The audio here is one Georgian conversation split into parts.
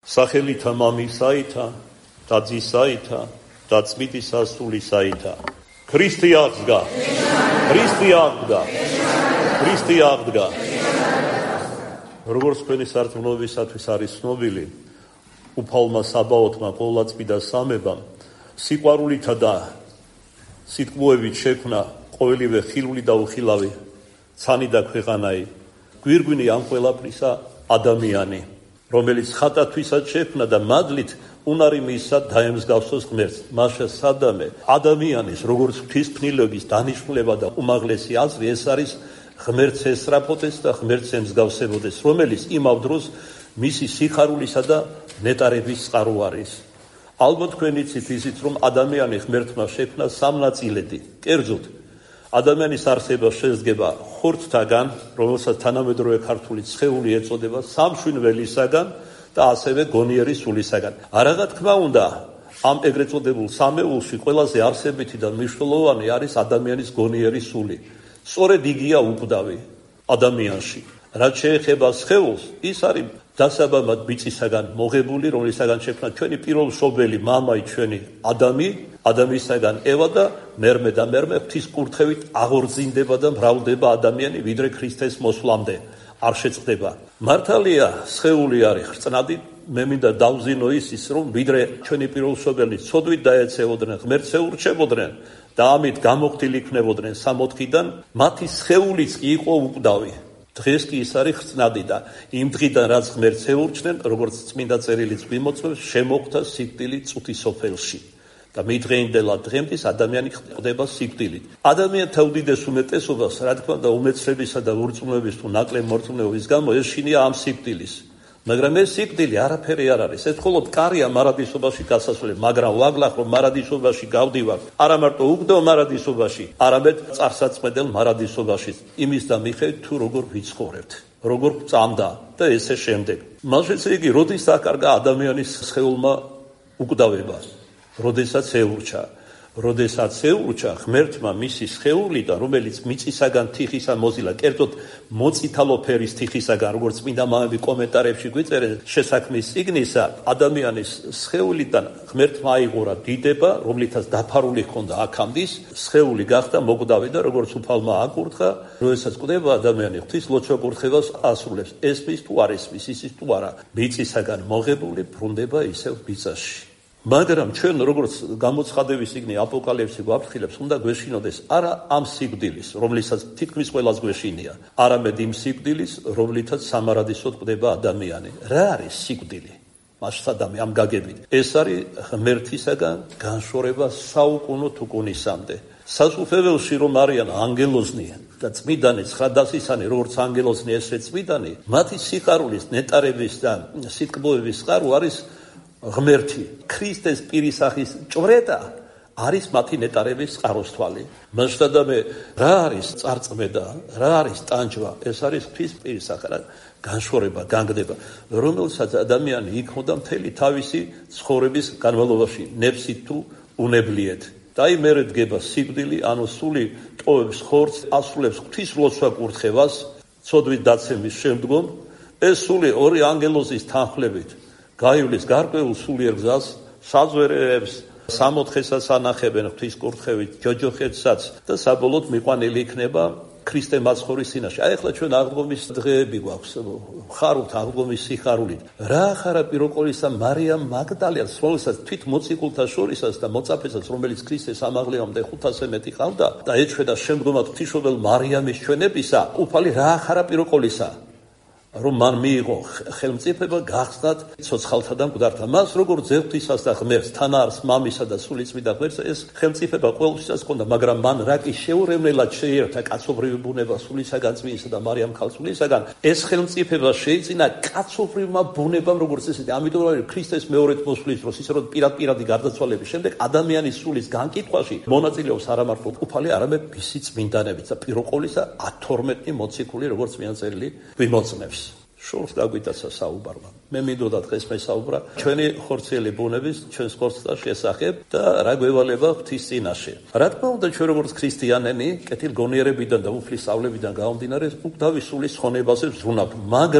სახელითა მამისაითა და ძისაითა და წმინდისა სულისაითა. ქრისტე აღდგა. ქრისტე აღდგა. ქრისტე აღდგა. როგორც თქვენი სარწმუნოებისათვის არის ცნობილი, უფალმა საბაოთმა ყოვლადწმიდა სამებამ სიყვარულითა და სიტყვებით შექმნა ყოველივე ხილული და უხილავი, ცანი და ქვეყანაი, გვირგვინი ამ ყველაფრისა ადამიანი, რომელიც ხატათვისაც შექმნა და მადლით უნარი მისცა დაემსგავსოს ღმერთს. მაშა სადამე ადამიანის როგორც ღვთისმფრინავების დანიშნულება და უმაღლესი აზრი ეს არის ღმერთს ესწრაფოდეს და ღმერთს ემსგავსებოდეს, რომელიც იმავ დროს მისი სიხარულისა და ნეტარების წყარო არის. ალბათ თქვენ იცით ისიც, რომ ადამიანი ღმერთმა შექმნა სამნაწილედი. კერძოდ, ადამიანის არსება შესდგება ხორცთაგან, რომელსაც თანამედროვე ქართული სხეული ეწოდება, სამშვინველისაგან და ასევე გონიერი სულისაგან. არაღა თქმა უნდა, ამ ეგრეთ წოდებულ სამეულში ყველაზე არსებითი და მნიშვნელოვანი არის ადამიანის გონიერი სული. სწორედ იგია უკვდავი ადამიანში. რაც შეეხება სხეულს, ის არის დასაბამად მიწისაგან მოღებული, რომლისაგან შექმნა ჩვენი პირველმშობელი მამაი ჩვენი ადამიანისაგან ევა და მერმე ღვთის კურთხევით აღორძინდება და მრავლდება ადამიანი ვიდრე ქრისტეს მოსვლამდე არ შეწყდება. მართალია სხეული არის ხრწნადი, მე მინდა დავზინო ის რომ ვიდრე ჩვენი პირველმშობელი ცოდვით დაეცეოდნენ, ღმერთს ეურჩებოდნენ და ამით გამოხდილი იქნებოდნენ სამოთხიდან, მათი სხეულიც კი იყო უკვდავი. დღეს კი ის არის ხრწნადი და იმ დღიდან რაც ღმერთს ეურჩნენ, როგორც წმინდა წერილიც გვიმოწმებს, შემოხდა სიკვდილი წუთის ოფელში. და მიდღეინდელად დღემდე ადამიანი ხდება სიკვდილით. ადამიანთა უდიდეს უმეტესობას, რა თქმა უნდა, უმეცრებისა და ურწმუნოების თუ ნაკლებ მორწმუნეობის გამო ეშინია ამ სიკვდილის. მაგრამ ეს სიკვდილი არაფერი არ არის. ეს მხოლოდ კარია მარადისობაში გასასვლელი, მაგრამ ვაგლახ რომ მარადისობაში გავდივარ, არა მარტო უგდო მარადისობაში, არამედ წარსაწმედელ მარადისობაში. იმის და მიხედვით თუ როგორ ვიცხოვრებთ, როგორ წამდა და ესე შემდეგ. მაშინ იგი როდის აკარგა ადამიანის სხეულმა უკვდავება? როდესაც ეურჩა ღმერთმა მისი სხეულიდან, რომელიც მიწისაგან თიხისა მოზილა, კერძოდ მოწითალო ფერის თიხისაგან, როგორც წმინდა მამები კომენტარებში გვიწერენ შესაქმნის წიგნისა, ადამიანის სხეულიდან ღმერთმა აიღურა დიდება, რომლითაც დაფარული ჰქონდა აქამდის, სხეული გახდა მოკვდავი და როგორც უფალმა აკურთხა, როდესაც კვდება ადამიანი ღვთის ლოცვა-კურთხევას ასრულებს. ესმის თუ არ ესმის, ისის თუ არა, მიწისაგან მოღებული ბრუნდება ისევ მიწაში. მაგრამ ჩვენ როგორც გამოცხადების წიგნი აპოკალიფსი გვაფრთხილებს, უნდა გვეშინოდეს არა ამ სიკვდილის, რომლითაც თითქმის ყველას გვეშინია, არამედ იმ სიკვდილის, რომლითაც სამარადისოდ კვდება ადამიანი. რა არის სიკვდილი? მასშტაბი ამ გაგებით. ეს არის ღმერთისაგან განშორება საუკუნო თუკუნისამდე. სასუფეველში რომ არიან ანგელოზნი და წმიდანი, ცხრადასისანი, როგორც ანგელოზნი, ესე წმიდანი, მათი სიხარულის, ნეტარების და სიტკბოების წყარო არის ღმერთი. ქრისტეს პირისახის ჭვრეტა არის მათი ნეტარების წყაროსთვალი. მასშტაბი რა არის წარწმედა, რა არის ტანჯვა? ეს არის ღვთის პირისახი განშორება, განგდება, რომელსაც ადამიანი იქონდა მთელი თავისი ცხოვრების განმავლობაში, ნებსით თუ უნებლიეთ. და აი მერე დგება სიკვდილი, ანუ სული ტოვებს ხორცს, ასრულებს ღვთის ლოცვა-კურთხევას, ცოდვით დაცემის შემდგომ, ეს სული ორი ანგელოზის თანხლებით გაივლის გარკვეულ სულიერ გზას, საძვერებს, სამოთხესაც ანახებენ ღვთის კურთხევით, ჯოჯოხეთსაც და საბოლოოდ მიყვანილი იქნება ქრისტე მაცხოვრის წინაშე. აი ახლა ჩვენ აღდგომის დღეები გვაქვს, ხარობთ აღდგომის სიხარულით. რა ახარა პიროკოლისა მარიამ მაგდალიანს, რომელსაც თვით მოციქულთა შორისაც და მოწაფესაც, რომელიც ქრისტეს ამაღლევამდე 500-ზე მეტი ყავდა და ეჩვენა შემდგომად ღვთისმშობელ მარიამის ჩვენებისა, უფალი რა ახარა პიროკოლისა, რომ მან მიიღო ხელმწიფება გახსნათ ცოცხალთა და მკვდართა. მას როგორც ზევთვისას და ღმერთს, თან არის მამისა და სულიწმიდა ღმერთს, ეს ხელმწიფება ყოველთვის ჰქონდა, მაგრამ მან რა კი შეურევნელად შეიერთა კაცობრივი ბუნება სულისაგან, წმინისა და მარიამ ქალწულისაგან, ეს ხელმწიფება შეიძინა კაცობრივმა ბუნებამ, როგორც ესეთი. ამიტომ არის ქრისტეს მეორედ მოსვლის დროს, ისე რომ პირად-პირადი გარდაცვალების შემდეგ ადამიანის სულის განკითხვაში მონაწილეობს არა მარტო უფალი, არამედ მისი წმინდანებიც და პიროყოლისა 12 მოციქული, როგორც წმინდა წერილი გვიმოწმებს. შორს გაგვიტაცა საუბარმა. მე მინდოდა დღეს მესაუბრა ჩვენი ხორციელი ბუნების, ჩვენს ხორცთა შესახებ და რა გვევალება ღვთის წინაშე. რა თქმა უნდა, ჩვენ როგორც ქრისტიანები, კეთილგონიერებიდან და უფლის სწავლებიდან გამომდინარე, უკვდავი სულის ხონებაზე ვზრუნავთ, მაგრამ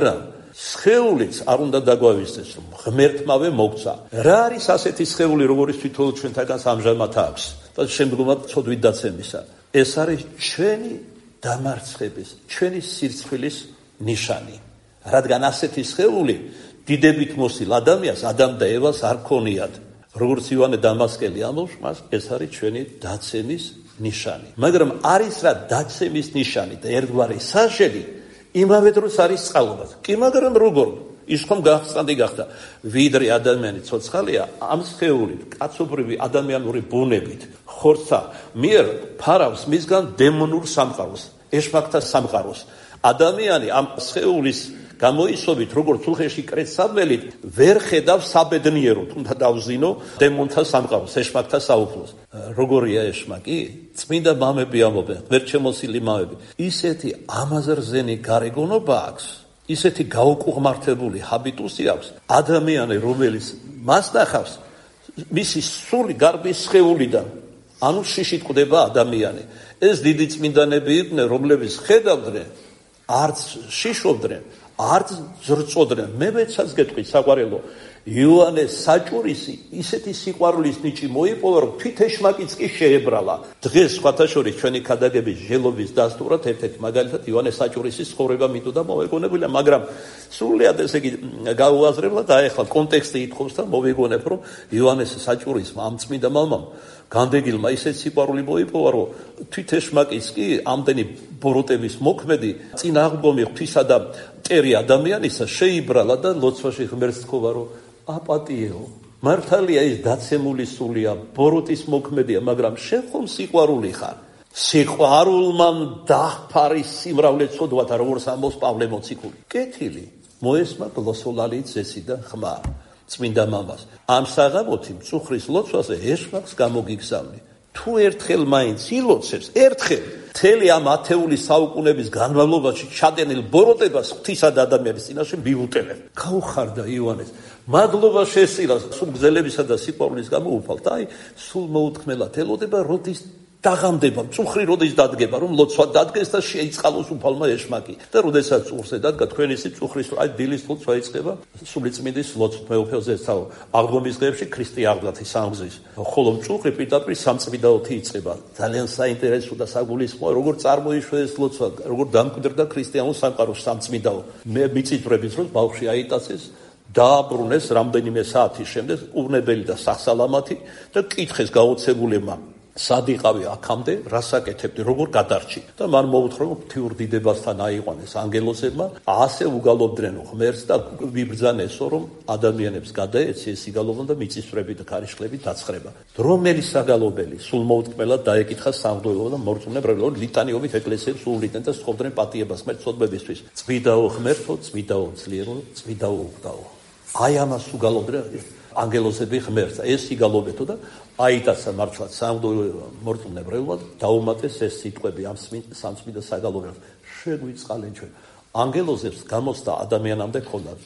სხეულიც არ უნდა დაგვავიწყდეს, რომ ღმერთმავე მოგცა. რა არის ასეთი სხეული, როგორც თვითონ ჩვენთაგანს ამჟამად აქვს და შემდგომად ცოდვით დაცემისა? ეს არის ჩვენი დამარცხების, ჩვენი სირცხვილის ნიშანი. რადგან ასეთი სხეული დიდებით მოსილ ადამიანს, ადამ და ევას არ ქონიათ. როგორც იოანე დამასკელი ამბობს, მას ეს არის ჩვენი დაცემის ნიშანი. მაგრამ არის რა დაცემის ნიშანი და ერთგვარი საშელი, იმავე დროს არის წყალობა. კი, მაგრამ როგორ? ის ხომ გახსნადი გახდა, ვიდრე ადამიანი ცოცხალია, ამ სხეულით, კაცობრივი ადამიანური ბუნებით, ხორცთა მიერ ფარავს მისგან დემონურ სამყაროს, ეშმაკთა სამყაროს. ადამიანი ამ სხეულის გამოისობით, როგორც უხეში კრეცსაბელით, ვერ ხედავს საბედნიეროდ, უნდა დავზინო დემონთა სამყაროს, ეშმაკთა საუფლოს. როგორია ეშმაკი? წმინდა მამები ამბობენ, ღმერთშემოსილი მამები. ისეთი ამაზრზენი გარეგონობა აქვს, ისეთი გაუკუღმართებული ჰაბიტუსი აქვს, ადამიანი, რომელიც მას ნახავს, მისი სული გარბის სხეულიდან, ანუ შიშით კვდება ადამიანი. ეს დიდი წმინდანები იყვნენ, რომლებიც ხედავდნენ, არც შიშობდნენ, არც ზრწოდნენ. მე მეცაც გეტყვით საყვარელო, იოანე საჭურისი ისეთი სიყვარულის ნიჭი მოიპოვა, რომ თვით ეშმაკიც კი შეებრალა. დღეს სხვათა შორის ჩვენი ქადაგების ჟელობის დასტურად ერთ-ერთი მაგალითად იოანე საჭურისის ცხოვრება მიტყოდა მოვეგონებულა, მაგრამ სრულიად ესე იგი გაუაზრებლა და ეხლა კონტექსტი ითხოვს და მოვეგონებ, რომ იოანე საჭურისმა ამ წმინდა მამამ განდეგილმა ისეთ სიყვარული მოიპოვა, რომ თვით ეშმაკიც კი ამდენი ბოროტების მოქმედი წინააღმდგომი ღვთისა და მტერი ადამიანისა შეიბრალა და ლოცვაში ღმერთს თქობა, რომ აპატიეო, მართალია ის დაცემული სულია, ბოროტის მოქმედია, მაგრამ შენ ხომ სიყვარული ხარ. სიყვარულმა დაჰფარის სიმრავლე ცოდვათა, როგორც ამბობს პავლე მოციქული. კეთილი მოესმა გლოსოლალი ძესი და ხმა წმინდა მამას. ამ საღამოთი მწუხრის ლოცვაზე ეშმაკს გამოგიგზავნი. თუ ერთხელ მაინც ილოცებს, ერთხელ მთელი ამ ათეული საუკუნეების განმავლობაში ჩადენილ ბოროტებას ღვთისა და ადამიანის წინაშე მიუტევებ. გაუხარდა იოანეს. მადლობა შესწირა სულ გზელებისა და სიყვარულის გამო უფალთ. აი, სულ მოუთქმელად ელოდება, როდის დაღამდება, მწუხრი როდის დადგება, რომ ლოცვა დადგეს და შეიწყალოს უფალმა ეშმაკი. და როდესაც წურზე დადგა, თქვენისი მწუხრის აი დილის ლოცვა იწყება, სულიწმინდის ლოცვა მეუფეზე ეცაო. აღდგომის დღეებში ქრისტე აღდგათ სამგზის. ხოლო მწუხრი პირდაპირ სამწმიდაოთი იწყება. ძალიან საინტერესო და საგულისხმოა, როგორ წარმოიშვა ეს ლოცვა, როგორ დამკვიდრდა ქრისტიანულ სამყაროს სამწმიდაო. მე მიწიწვრებით, რომ ბავშვი აიტაცეს, დააბრუნეს რამდენიმე საათის შემდეგ, ურნებელი და სახსალამათი და კითხეს გაოცებულებმა. სად იყავი აქამდე, რას აკეთებდი, როგორ გადარჩი? და მან მოუთხრა, რომ ღვთიურ დიდებასთან აიყვანეს ანგელოზებმა, ასე უგალობდნენ ღმერთს და ვიბრძანესო, რომ ადამიანებს გადაეცი ეს სიგალობნა და მიწისძვრები და ქარიშხლები დაცხრება. რომელი საგალობელი? სულ მოუთქმელად დაეკითხა სამღვდელო და მორწმუნებრალო ლიტანიობით ეკლესიებს უვლიდნენ და სთხოვდნენ პატიებას ღმერთს ცოდვებისთვის. წმიდაო ღმერთო, წმიდაო ძლიერო, წმიდაო უგდაო. აი ამას უგალობდნენ ანგელოზები ღმერთს. ეს იგალობეთო და აიტაცა მართლაც სამღვდელო მორწმუნებრალო დაუმატეს ეს სიტყვები ამ სამწმიდო საგალობელს. შეგვიწყალენ ჩვენ. ანგელოზებს გამოსდა ადამიანამდე ქონდათ.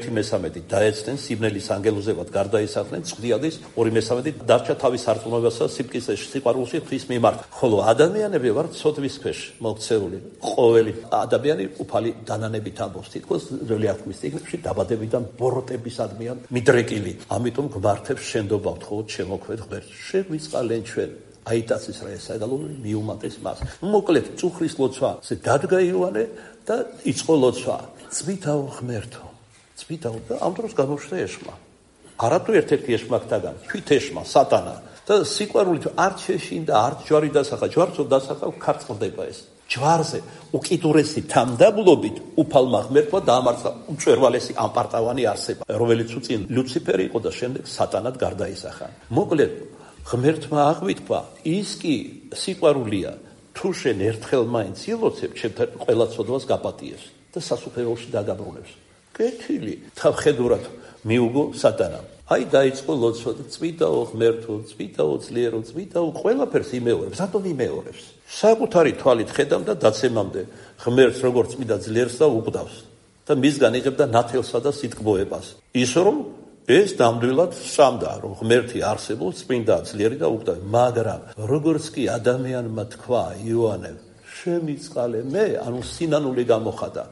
1/3 დაეცდნენ სიბნელის ანგელოზებად გარდაისახდნენ წვდიადის, 2/3 დარჩა თავის არწმუნებასა სიბკისეში სიყვარულში ღვთის მიმართ. ხოლო ადამიანები ვართ ცოდვის ქვეშ მოქცეული. ყოველი ადამიანი უფალი დანანებით ამბობს, თითქოს ძველი აღთქმის წიგნებში დაბადებიდან ბოროტებისადმიან მიდრეკილი. ამიტომ გვართებს შენდობავთ, ხო შემოქმედ ღმერთს. შეგვიწყალენ ჩვენ. აიტაცის რა ეს საგალობელი მიუმატეს მას. მოკლედ მწუხრის ლოცვაზე დადგა იოანე და იწყო ლოცვა. წმიდაო ღმერთო, წმიდაო და ამ დროს გამოჩნდა ეშმა. არათუ ერთ-ერთი ეშმაკთაგან, თვით ეშმა, სატანა და სიყვარულით არ შეშინდა, არ ჯვარი დასახა, ჯვარცო დასახა, ქარწყლდება ეს. ჯვარზე უკიდურესი თამდაბლობით უფალმა ღმერთმა დაამარცხა უწვერვალესი ამპარტავანი არსება, რომელიც უწინ ლუციფერი იყო და შემდეგ სატანად გარდაისახა. მოკლედ ღმერთმა აღვიქვა, ის კი სიყვარულია, თუ შენ ერთხელ მაინც ილოცებ, ჩემთან ყველა ცოდვას გაპატიებს და სასუფეველში დაგაბრუნებს. კეთილი, თავხედურად მიუგო სატანამ. აი დაიწყო ლოცვა და წმიდაო ღმერთო, წმიდაო ძლიერო, წმიდაო ყველაფერს იმეორებს. რატომ იმეორებს? საკუთარი თვალით ხედავ და დაცემამდე ღმერთს როგორც წმიდა ძლიერს და უყდავს და მისგან იღებდა ნათელსა და სიტკბოებას. ის რომ ეს ნამდვილად სწამდა, რომ ღმერთი არსებობს, წმინდა, ძლიერი და უყდავი. მაგრამ როგორც კი ადამიანმა თქვა იოანემ, შემიწყალე მე, ანუ სინანული გამოხატა,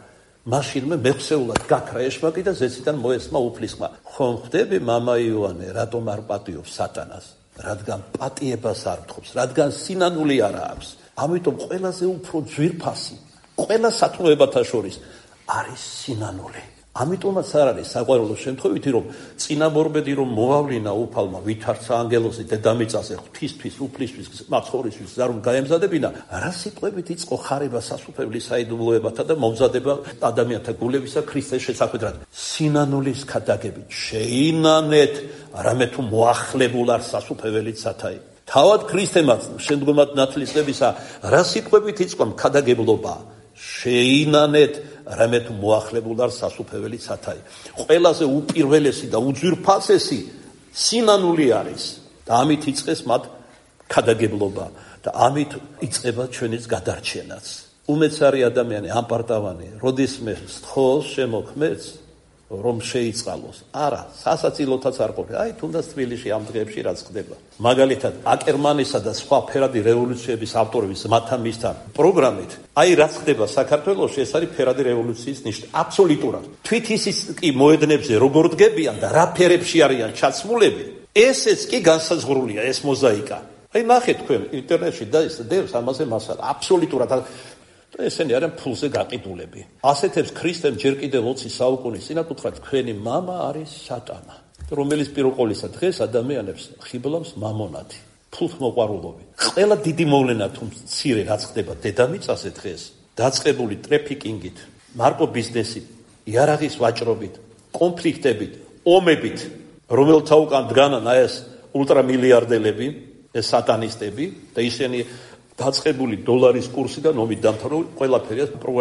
მაშინ მე მეხსეულად გაქრა ეშმაკი და ზეციდან მოესმა უფლისხმა. ხომ ხდები მამა იოანე, რატომ არ პატიობს სატანას? რადგან პატიებას არ გთხოვს, რადგან სინანული არ აქვს. ამიტომ ყველაზე უფრო ძვირფასი, ყველა სათნოებათა შორის არის სინანული. ამიტომაც არ არის საყვარელო შემთხვევითი, რომ წინამორბედი რომ მოავლინა უფალმა ვითარცა ანგელოზი დედამიწაზე ღვთისთვის, უფლისთვის, მაცხოვრისთვის ზარუმ გაემზადებინა, რა სიტყვებით იწყო ხარება სასუფევლის საიდუმლოებათა და მომზადება ადამიანთა გულებისა ქრისტეს შესახვედრად. სინანულის ქადაგებით შეინანეთ, რამე თუ მოახლებულ არ სასუფეველით სათაი. თავად ქრისტემაც შემდგომად ნათლისღებისა რა სიტყვებით იწყო ქადაგებლობა? შეინანეთ, რამე თუ მოახლებულ არ სასუფეველი სათაი. ყველაზე უპირველესი და უძვირფასესი სინანული არის და ამით იწყეს მათ ქადაგებლობა და ამით იწყება ჩვენიც გადარჩენაც. უმეცარი ადამიანი ამპარტავანი, როდისმე სთხოვს შემოქმედს, რომ შეიწყალოს. არა, სასაცილოთაც არ ყოფილა. აი, თუნდაც თბილისში ამ დღეებში რაც ხდება. მაგალითად, აკერმანისა და სხვა ფერადი რევოლუციების ავტორების მათამისთან პროგრამით, აი რაც ხდება საქართველოში, ეს არის ფერადი რევოლუციის ნიშანი. აბსოლუტურად. თვით ისიც კი მოედნებზე როგორ დგებიან და რა ფერებში არიან ჩაცმულები, ესეც კი განსაზღვრულია ეს მოზაიკა. აი ნახეთ თქვენ ინტერნეტში და ის დევს ამაზე მასალა. აბსოლუტურად ესენი არიან ფულზე გაყიდულები. ასეთებს ქრისტემ ჯერ კიდევ 20 საუკუნის წინათ უთხრა თქვენი მამა არის სატანა, რომელიც პირველყოლისა დღეს ადამიანებს ხიბლავს მამონათი, ფულთმოყვარულობი. ყველა დიდი მოვლენა თუ მცირე რაც ხდება დედამიწაზე დღეს, დაწყებული ტრეფიკინგით, ნარკობიზნესით, იარაღის ვაჭრობით, კონფლიქტებით, ომებით, რომელთა უკან დგანან ეს ულტრამილიარდელები, ეს სატანისტები და ისინი დაწყებული დოლარის კურსიდან ომით დამთავრებული ყველაფერი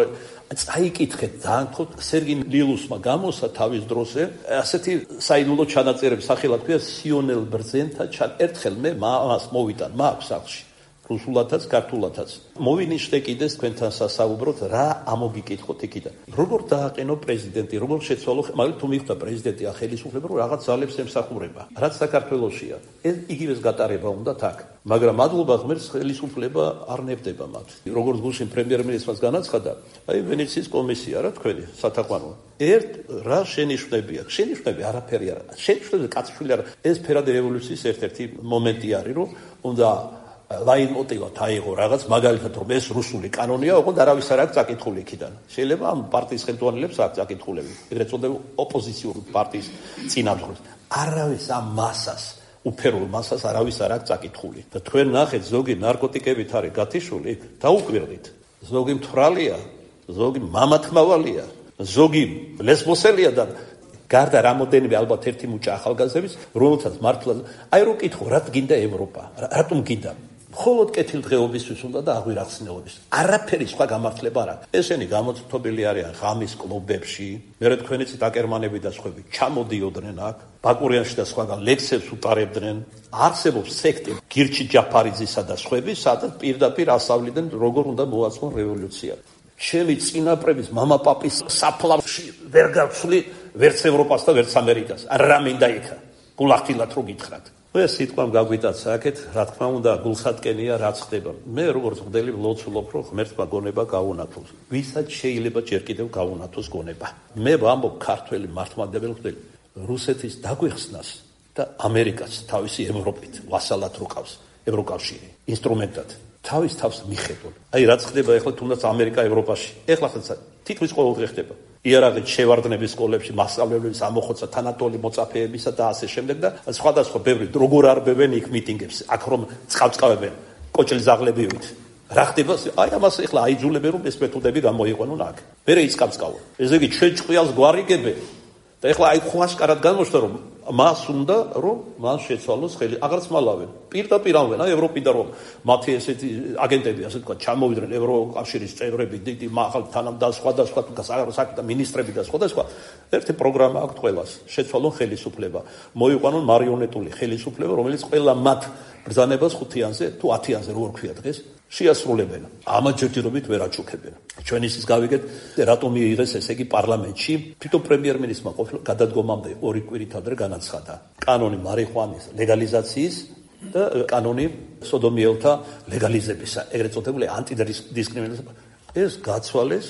წაიკითხეთ ძალიან ხო სერგი ლილუსმა გამოსა თავის დროზე ასეთი საიდუმლო ჩანაწერები სახელად ქვია სიონელ ბრძენთა ერთხელ მე მას მოვიტან მაქვს სახლში რუსულათაც ქართულათაც მოვინიშნე კიდეს თქვენთან სასაუბროთ რა ამოგიკითხოთ იქიდან როგორ დააყენო პრეზიდენტი როგორ შეცვალო მაგრამ თუ მიხვდა პრეზიდენტი ახელისუფლება რომ რაღაც ძალებს ემსახურება რაც საქართველოშია ეს იგივეს გატარება უნდათ აქ მაგრამ მადლობა ღმერთს ხელისუფლება არ ნებდება მათ როგორც გუშინ პრემიერ-მინისტრს განაცხადა აი ვენეციის კომისია რა თქვენი სათაყვანო ერთ რა შენიშვნებია შენიშვნები არაფერი არა შენიშვნები კაცშვილი არა ეს ფერადი რევოლუციის ერთ-ერთი მომენტი არის რომ უნდა ლაიტმოტივად აიღო რაღაც მაგალითად რომ ეს რუსული კანონია, ოღონდ არავის არ აქვს წაკითხული იქიდან. შეიძლება ამ პარტიის ხელმძღვანელებს აქვს წაკითხულები, ეგრეთ წოდებული ოპოზიციური პარტიის წინამძღვრებს. არავის ამ მასას, უფერულ მასას არავის არ აქვს წაკითხული. და თქვენ ნახეთ, ზოგი ნარკოტიკებით არის გათიშული, დაუკვირდით. ზოგი მთვრალია, ზოგი მამათმავალია, ზოგი ლესბოსელია და გარდა რამოდენიმე ალბათ ერთი მუჭა ახალგაზრდების, რომელთაც მართლა აი რო კითხო, რა გინდა ევროპა? რატომ გინდა? მხოლოდ კეთილდღეობისთვის უნდა და აღვირახსნელობის. არაფერი სხვა გამართლება არ აქვს. ესენი გამოწვეული არიან ღამის კლუბებში, მერე თქვენიცით აკერმანები და სხვები ჩამოდიოდნენ აქ, ბაკურიანში და სხვაგან ლექსებს უტარებდნენ. არსებობს სექტი გირჩი ჯაფარიძისა და სხვები, სადაც პირდაპირ ასწავლიდნენ როგორ უნდა მოაწყონ რევოლუცია. ჩემი წინაპრების მამაპაპის საფლავში ვერ გავცვლი ვერც ევროპას და ვერც ამერიკას. რა მინდა იქა? გულახდილად რო გითხრათ. ეს სიტყვამ გაგვიტაცა აქეთ, რა თქმა უნდა, გულსატკენია რაც ხდება. მე როგორც მგდელი ვლოცულობ, რომ ღმერთმა გონება გაუნათოს. ვისაც შეიძლება ჯერ კიდევ გაუნათოს გონება. მე ვამბობ ქართველი მართლმადიდებელი მგდელი, რუსეთის დაგვეხსნას და ამერიკას თავისი ევროპით ვასალად როყავს ევროკავშირი ინსტრუმენტად. თავის თავს მიხედონ. აი რაც ხდება ახლა თუნდაც ამერიკა ევროპაში. ახლა თითქმის ყოველდღე ხდება. იარაღით შევარდნების სკოლებში მასწავლებლების ამოხოცა თანატოლი მოწაფეებისა და ასე შემდეგ და სხვადასხვა ბევრი როგორ არბევენ იქ მიტინგებს. აქ რომ წყავწყავებენ კოჭელზაღლებივით. რა ხდება? აი ამას ახლა აიძულებენ რომ ეს მეთოდები გამოიყვანონ აქ. მერე იწკავწყავენ. ესე იგი ჩვენ ჭყიალს გვარიგებენ. და ახლა აი ხო ასკარად გამოჩნდა რომ მას უნდა რომ მას შეცვალოს ხელი აღარც მალავენ პირდაპირ ამბენ აი ევროპიდან რომ მათი ესეთი აგენტები ასე თქვა ჩამოვიდნენ ევროკავშირის წევრები დიდი მაღალ თანამდა სხვადასხვა საქმეთა მინისტრები და სხვადასხვა ერთი პროგრამა აქვს ყველას შეცვალონ ხელისუფლება მოიყვანონ მარიონეტული ხელისუფლება რომელიც ყველა მათ ბრძანებას 5-იანზე თუ 10-იანზე როგორ ქვია დღეს შეასრულებენ ამა ჯერჯერობით ვერ აჩუქებენ ჩვენ ისიც გავიგეთ რატომ მიიღეს ესე იგი პარლამენტში თვითონ პრემიერ-მინისტრმა ყოფილი გადადგომამდე 2 კვირით ადრე განაცხადა კანონი მარიხუანის ლეგალიზაციის და კანონი სოდომიელთა ლეგალიზებისა ეგრეთ წოდებული ანტიდისკრიმინაციის ეს გაცვალეს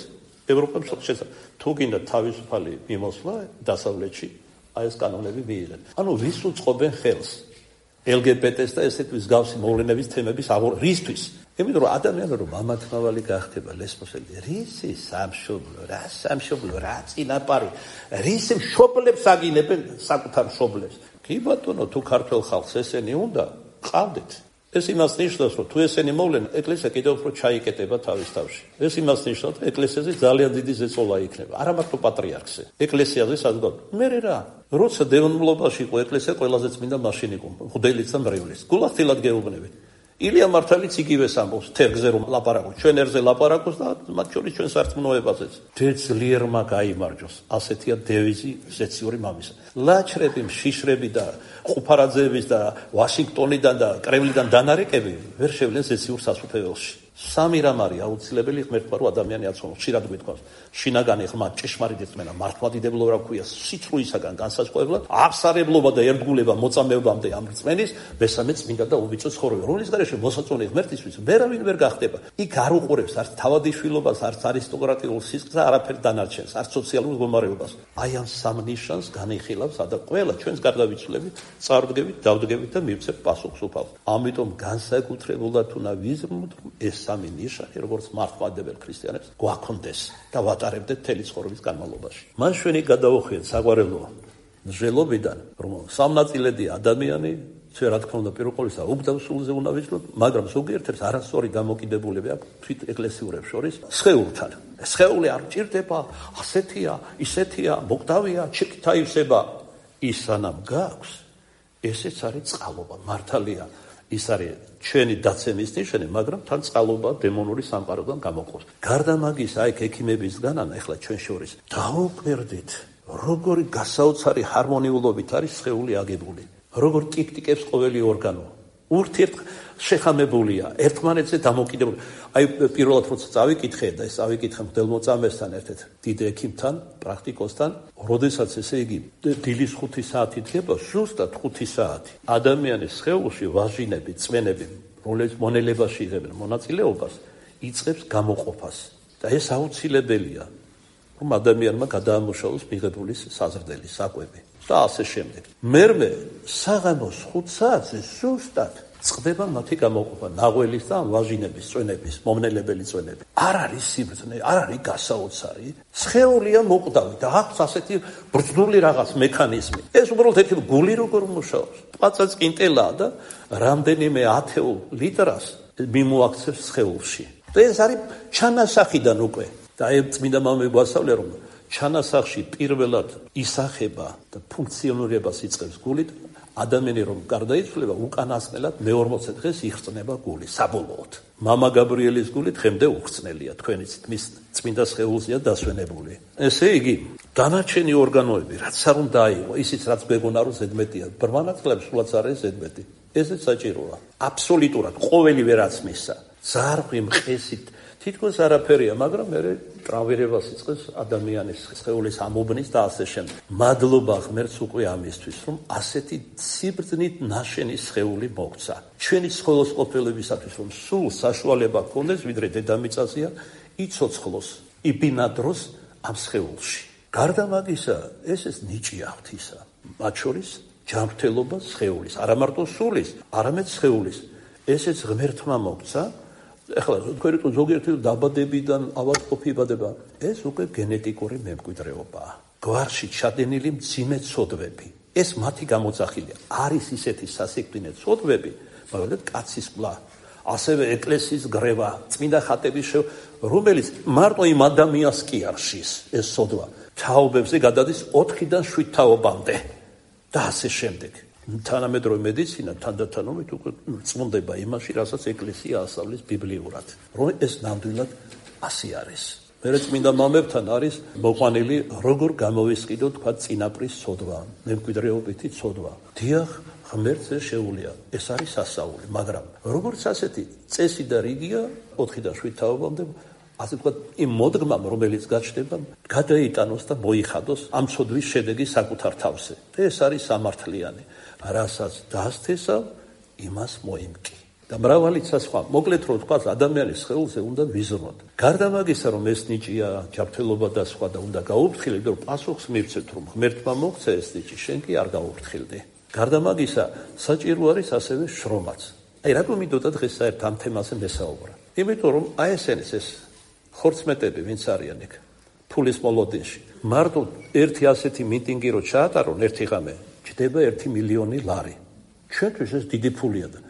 ევროპამ თუ გინდა თავისუფალი მიმოსვლა დასავლეთში, აი ეს კანონები მიიღეთ. ანუ ვის უწყობენ ხელს LGBT-ს და ესეთ მსგავსი მოვლენების თემების რისთვის? იმიტომ რომ ადამიანი რომ მამათმავალი გახდება ლესბოსელი, რისი სამშობლო, რა სამშობლო, რა წინაპარი, რისი მშობლებს აგინებენ საკუთარ მშობლებს. კი ბატონო, თუ ქართველ ხალხს ესენი უნდა, ყავდეთ. ეს იმას ნიშნავს, რომ თუ ესენი მოვლენ, ეკლესია კიდევ უფრო ჩაიკეტება თავის თავში. ეს იმას ნიშნავს, რომ ეკლესიაზე ძალიან დიდი ზეწოლა იქნება. არა მარტო პატრიარქზე, ეკლესიაზე საზოგადო. მე რა, როცა დევნილობაში იყო ეკლესია, ყველაზე წმინდა მაშინ იყო, მღვდელიც და მრევლის. გულახდილად გეუბნებით. ილია მართალიც იგივეს ამბობს, თერგზე რომ ლაპარაკობს, ჩვენ ერზე ლაპარაკობს და მათ შორის ჩვენ სარწმუნოებაზეც. ძლიერმა გაიმარჯოს. ასეთია დევიზი ზეციური მამისა. ლაჩრები, შიშრები და ყუფარაძეების და ვაშინგტონიდან და კრემლიდან დანარეკები ვერ შევლენ ზეციურ სასუფეველში. სამი რამ არის აუცილებელი ღმერთმა რომ ადამიანი აცოცხლოს. ხშირად გვიტყვას, შინაგანი ღრმა ჭეშმარიტი რწმენა, მართლმადიდებლო რა ქვია, სიცრუისაგან განსაზღვრებლად, აღსარებლობა და ერთგულება მოწამეობამდე ამ რწმენის, მესამე წმინდა და უბიწო ცხოვრება, რომლის გარეშე მოსაწონი ღმერთისთვის ვერავინ ვერ გახდება. იქ არ უყურებს არც თავადიშვილობას, არც არისტოკრატიულ სისხლს, არაფერ დანარჩენს, არც სოციალურ მდგომარეობას. აი ამ სამ ნიშანს განიხილავს და ყველა ჩვენს გარდავიცვლებით, წარდგებით, დავდგებით და მივცეთ პასუხს უფალს. ამიტომ განსაკუთრებულად უნდა ვიზრმოთ ეს სამი ნიშანი, როგორც მართლმადიდებელ ქრისტიანებს გვაქონდეს და ვატარებდეთ მთელი ცხოვრების განმავლობაში. მას ჩვენი გადაუხვიეთ საგვარელო მსვლელობიდან, რომ სამნაწილედი ადამიანი, ჩვენ რა თქმა უნდა პირველ ყოვლისა უგდავ სულზე უნდა ვიწყოთ, მაგრამ ზოგიერთებს არასწორი დამოკიდებულება აქვს თვით ეკლესიურებს შორის სხეულთან. სხეული არ ჭირდება, ასეთია, ისეთია, მოკდავია, ჩიქით აივსება. ის სანამ გაქვს, ესეც არის წყალობა, მართალია. ის არის ჩვენი დაცემის ნიშანი, მაგრამ თან წყალობა დემონური სამყაროდან გამოყოფს. გარდა მაგისა, აი ექიმებისგან, ახლა ჩვენ შორის დაუკვირდით, როგორი გასაოცარი ჰარმონიულობით არის სხეული აგებული. როგორ ტიკტიკებს ყოველი ორგანო. ურთიერთშეხამებულია, ერთმანეთზე დამოკიდებული. აი პირველად როცა წავიკითხე და ეს წავიკითხე მღვდელმოწამესთან ერთ-ერთ დიდ ექიმთან, პრაქტიკოსთან, როდესაც ესე იგი დილის 5 საათი დგება, ზუსტად 5 საათი. ადამიანის სხეულში ვაჟინები, წვენები, რომლებიც მონელებაში იღებენ მონაწილეობას, იწყებს გამოყოფას. და ეს აუცილებელია, რომ ადამიანმა გადაამუშავოს მიღებული საზრდელი, საკვები. და ასე შემდეგ. მერმე საღამოს 5 საათზე ზუსტად წყდება მათი გამოყოფა, ნაღველის და ვაჟინების, წვენების, მომნელებელი წვენები. არ არის სიბრძნე, არ არის გასაოცარი. სხეულია მოკვდავი და აქვს ასეთი ბრძნული რაღაც მექანიზმი. ეს უბრალოდ ერთი გული როგორ მუშაობს. პაწაწკინტელაა და რამდენიმე 10 ლიტრას მიმოაქცევს სხეულში. და ეს არის ჩანასახიდან უკვე. და აი წმინდა მამები გვასწავლია, რომ ჩანასახში პირველად ისახება და ფუნქციონირებას იწყებს გულით, ადამიანი რომ გარდაიცვლება, უკანასკნელად მე-40 დღეს იხსნება გული, საბოლოოდ. მამა გაბრიელის გული დღემდე უხრწნელია, თქვენიც მის წმინდა სხეულზეა დასვენებული. ესე იგი, დანარჩენი ორგანოები, რაც არ უნდა აიღო, ისიც რაც გვეგონა რომ ზედმეტია, ბრმანაწყლებს სულაც არის ზედმეტი. ესეც საჭიროა. აბსოლუტურად ყოველივე რაც მისცა. ზარღვი, მყესით თითქოს არაფერია, მაგრამ მე ტრავირებას იწყებს ადამიანის სხეულის ამობნის და ასე შემდეგ. მადლობა ღმერთს უკვე ამისთვის, რომ ასეთი სიბრძნით ნაშენი სხეული მოგცა. ჩვენი სხეულისყოფელებისათვის, რომ სულ საშუალება გქონდეს, ვიდრე დედამიწაზეა, იცოცხლოს, იბინადროს ამ სხეულში. გარდა მაგისა, ეს ნიჭი ღვთისა, მათ შორის ჯანმრთელობა სხეულის, არა მარტო სულის, არამედ სხეულის. ესეც ღმერთმა მოგცა. ეხლა თქვენ ზოგიერთი დაბადებიდან ავადმყოფი იბადება, ეს უკვე გენეტიკური მემკვიდრეობაა. გვარში ჩადენილი მძიმე ცოდვები. ეს მათი გამოძახილია. არის ისეთი სასიკვდინე ცოდვები, მაგალითად კაცის ყლა, ასევე ეკლესიის გრევა, წმინდა ხატების რომელიც მარტო იმ ადამიანს კი არ შის ეს ცოდვა. თაობებზე გადადის 4-დან 7 თაობამდე და ასე შემდეგ. თანამედროვე მედიცინა თანდათანობით უკვე წმუნდება იმაში, რასაც ეკლესია ასწავლის ბიბლიურად, რომ ეს ნამდვილად ასე არის. მერე წმინდა მამებთან არის მოყვანილი, როგორ გამოვისყიდოთ თქვა წინაპრის ცოდვა, მემკვიდრეობითი ცოდვა. დიახ, ღმერთს შეუძლია, ეს არის სასწაული, მაგრამ როგორც ასეთი წესი და რიგია 4-დან 7 თაობამდე, ასე თქვა იმ მოდგმამ, რომელიც გაჩნდება, გადაიტანოს და მოიხადოს ამ ცოდვის შედეგი საკუთარ თავზე. ეს არის სამართლიანი. რასაც დასთესავ, იმას მოიმკი. და მრავალიცა სხვა. მოკლედ რომ თქვა, ადამიანის სხეულზე უნდა ვიზრუნოთ. გარდა მაგისა, რომ ეს ნიჭია, ჯანმრთელობა და სხვა და უნდა გაუფრთხილდეთ, რომ პასუხს მივცეთ, რომ ღმერთმა მოგცა ეს ნიჭი, შენ კი არ გაუფრთხილდი. გარდა მაგისა, საჭირო არის ასევე შრომაც. აი რატომ მინდოდა დღეს საერთ ამ თემაზე მესაუბრა? იმიტომ რომ აი ეს ხორცმეტები ვინც არიან იქ ფულის მოლოდინში. მარტო ერთი ასეთი მიტინგი რო ჩაატარონ ერთი ღამე, ჯდება 1 მილიონი ლარი. ჩვენთვის ეს დიდი ფულია და